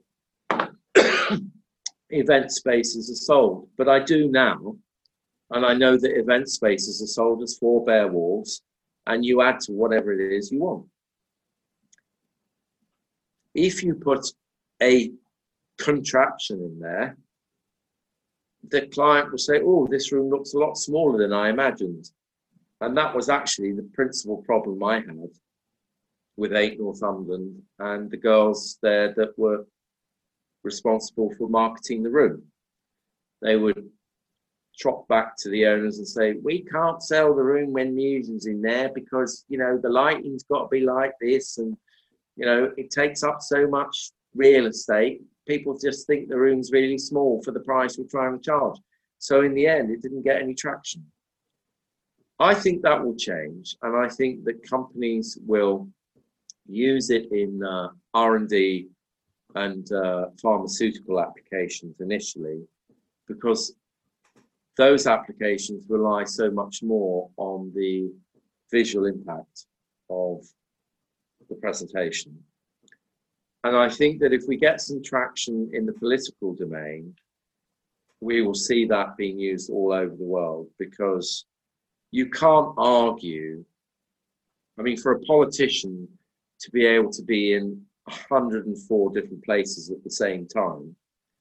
event spaces are sold, but I do now. And I know that event spaces are sold as 4 bare walls, and you add to whatever it is you want. if you put a contraption in there, the client will say, oh, this room looks a lot smaller than I imagined. And that was actually the principal problem I had with 8 Northumberland and the girls there that were responsible for marketing the room. They would trot back to the owners and say, we can't sell the room when Musion's in there because, you know, the lighting's got to be like this, and, you know, it takes up so much real estate. People just think the room's really small for the price we're trying to charge. So in the end, it didn't get any traction. I think that will change, and I think that companies will use it in R&D and pharmaceutical applications initially, because those applications rely so much more on the visual impact of the presentation. And I think that if we get some traction in the political domain, we will see that being used all over the world, because you can't argue. I mean, for a politician to be able to be in 104 different places at the same time,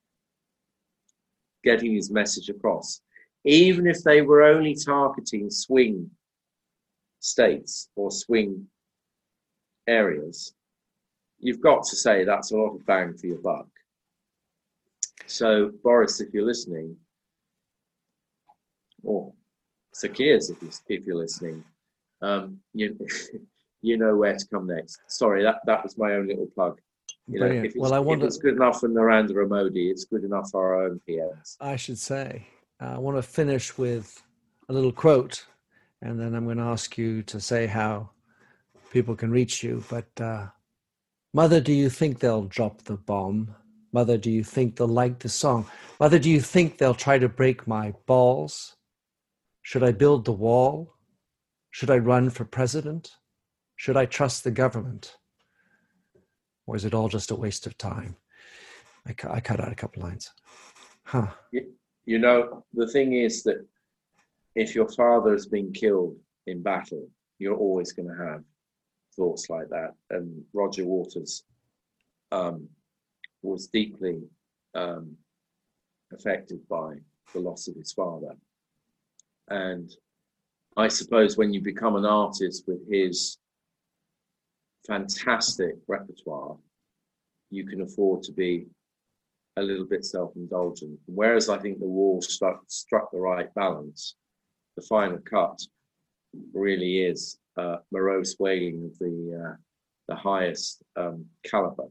getting his message across, even if they were only targeting swing states or swing areas, you've got to say that's a lot of bang for your buck. So, Boris, if you're listening, or Zacchaeus, if you're listening, you know where to come next. Sorry, that was my own little plug. You know, if it's good enough for Narendra Modi, it's good enough for our own PMs. I should say, I want to finish with a little quote, and then I'm going to ask you to say how people can reach you. But Mother, do you think they'll drop the bomb? Mother, do you think they'll like the song? Mother, do you think they'll try to break my balls? Should I build the wall? Should I run for president? Should I trust the government? Or is it all just a waste of time? I cut out a couple lines. Huh. You know, the thing is that if your father has been killed in battle, you're always going to have thoughts like that. And Roger Waters was deeply affected by the loss of his father. And I suppose when you become an artist with his fantastic repertoire, you can afford to be a little bit self-indulgent. Whereas I think the wall struck the right balance, the final cut really is morose wailing of the highest caliber.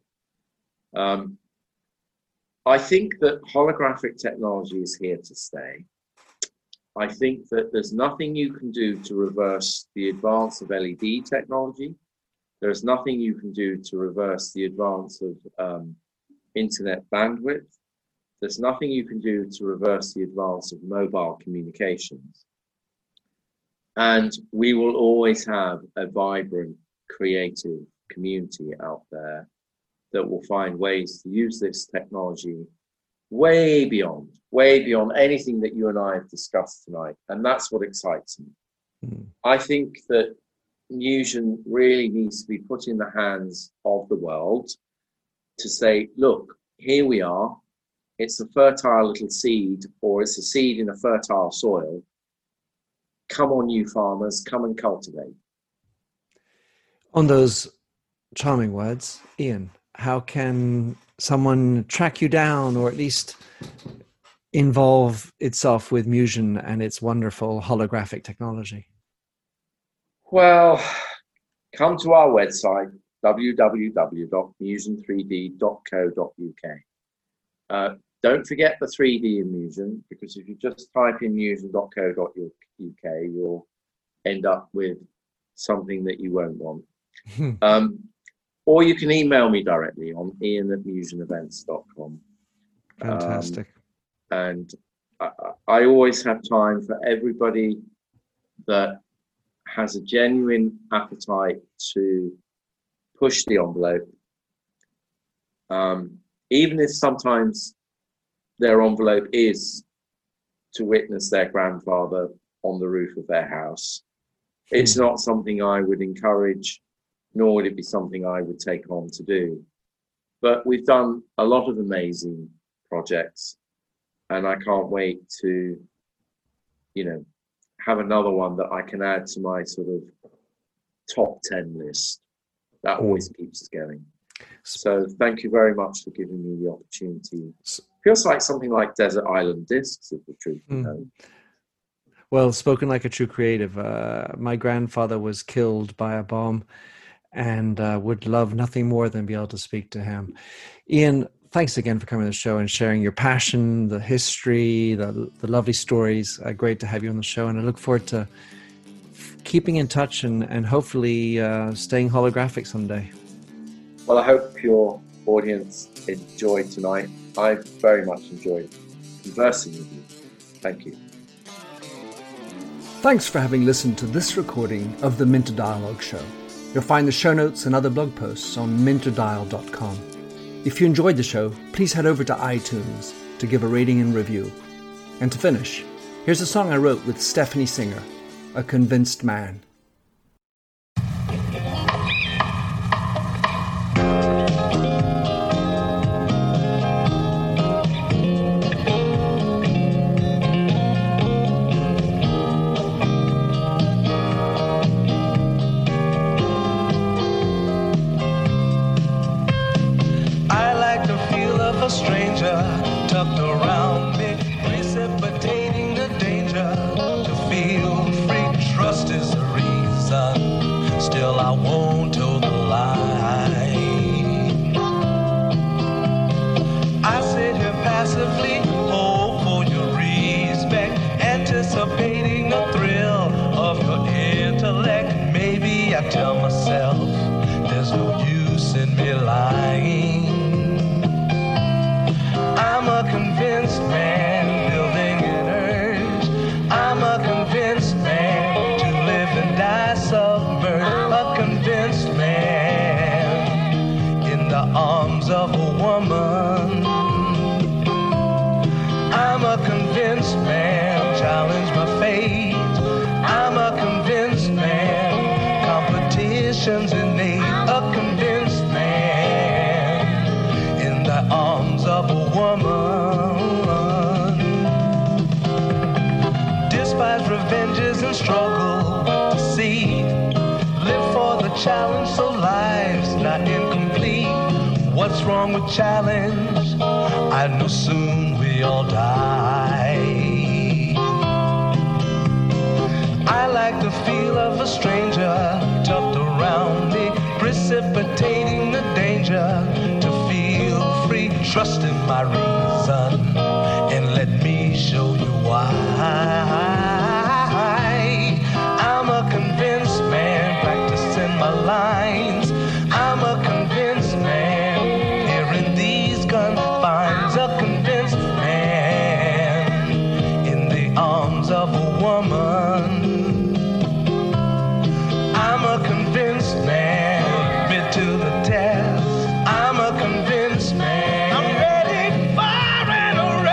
I think that holographic technology is here to stay. I think that there's nothing you can do to reverse the advance of LED technology. There's nothing you can do to reverse the advance of internet bandwidth. There's nothing you can do to reverse the advance of mobile communications. And we will always have a vibrant, creative community out there that will find ways to use this technology way beyond anything that you and I have discussed tonight. And that's what excites me. Mm. I think that Musion really needs to be put in the hands of the world to say, look, here we are. It's a fertile little seed, or it's a seed in a fertile soil. Come on, you farmers, come and cultivate. On those charming words, Ian, how can someone track you down, or at least involve itself with Musion and its wonderful holographic technology? Well, come to our website, www.musion3d.co.uk. Don't forget the 3D in Musion, because if you just type in musion.co.uk, you'll end up with something that you won't want. Or you can email me directly on ian@musionevents.com. Fantastic. And I always have time for everybody that has a genuine appetite to push the envelope. Even if sometimes their envelope is to witness their grandfather on the roof of their house, it's not something I would encourage, nor would it be something I would take on to do. But we've done a lot of amazing projects, and I can't wait to, have another one that I can add to my sort of top 10 list. That always keeps us going. So thank you very much for giving me the opportunity. Feels like something like Desert Island Discs, if the truth be known. Well, spoken like a true creative. My grandfather was killed by a bomb, and would love nothing more than be able to speak to him. Ian, thanks again for coming to the show and sharing your passion, the history, the lovely stories. Great to have you on the show, and I look forward to keeping in touch and hopefully staying holographic someday. Well, I hope your audience enjoyed tonight. I very much enjoyed conversing with you. Thank you. Thanks for having listened to this recording of the Minter Dialogue Show. You'll find the show notes and other blog posts on minterdial.com. If you enjoyed the show, please head over to iTunes to give a rating and review. And to finish, here's a song I wrote with Stephanie Singer, A Convinced Man. Challenge, so life's not incomplete. What's wrong with challenge? I know soon we all die. I like the feel of a stranger tucked around me, precipitating the danger. To feel free, trust in my reason, and let me show you why. I'm a convinced man, practicing my lines. I'm a convinced man, here in these confines. A convinced man, in the arms of a woman. I'm a convinced man, bit to the test. I'm a convinced man, I'm ready, fire and around.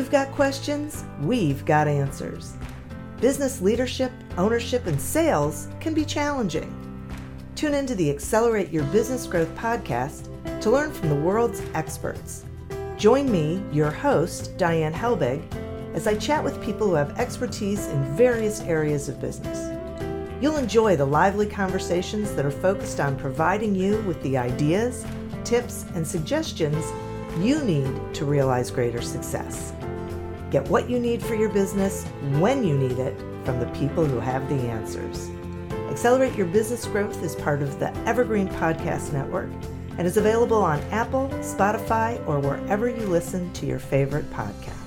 You've got questions, we've got answers. Business leadership, ownership, and sales can be challenging. Tune into the Accelerate Your Business Growth podcast to learn from the world's experts. Join me, your host, Diane Helbig, as I chat with people who have expertise in various areas of business. You'll enjoy the lively conversations that are focused on providing you with the ideas, tips, and suggestions you need to realize greater success. Get what you need for your business when you need it from the people who have the answers. Accelerate Your Business Growth is part of the Evergreen Podcast Network and is available on Apple, Spotify, or wherever you listen to your favorite podcasts.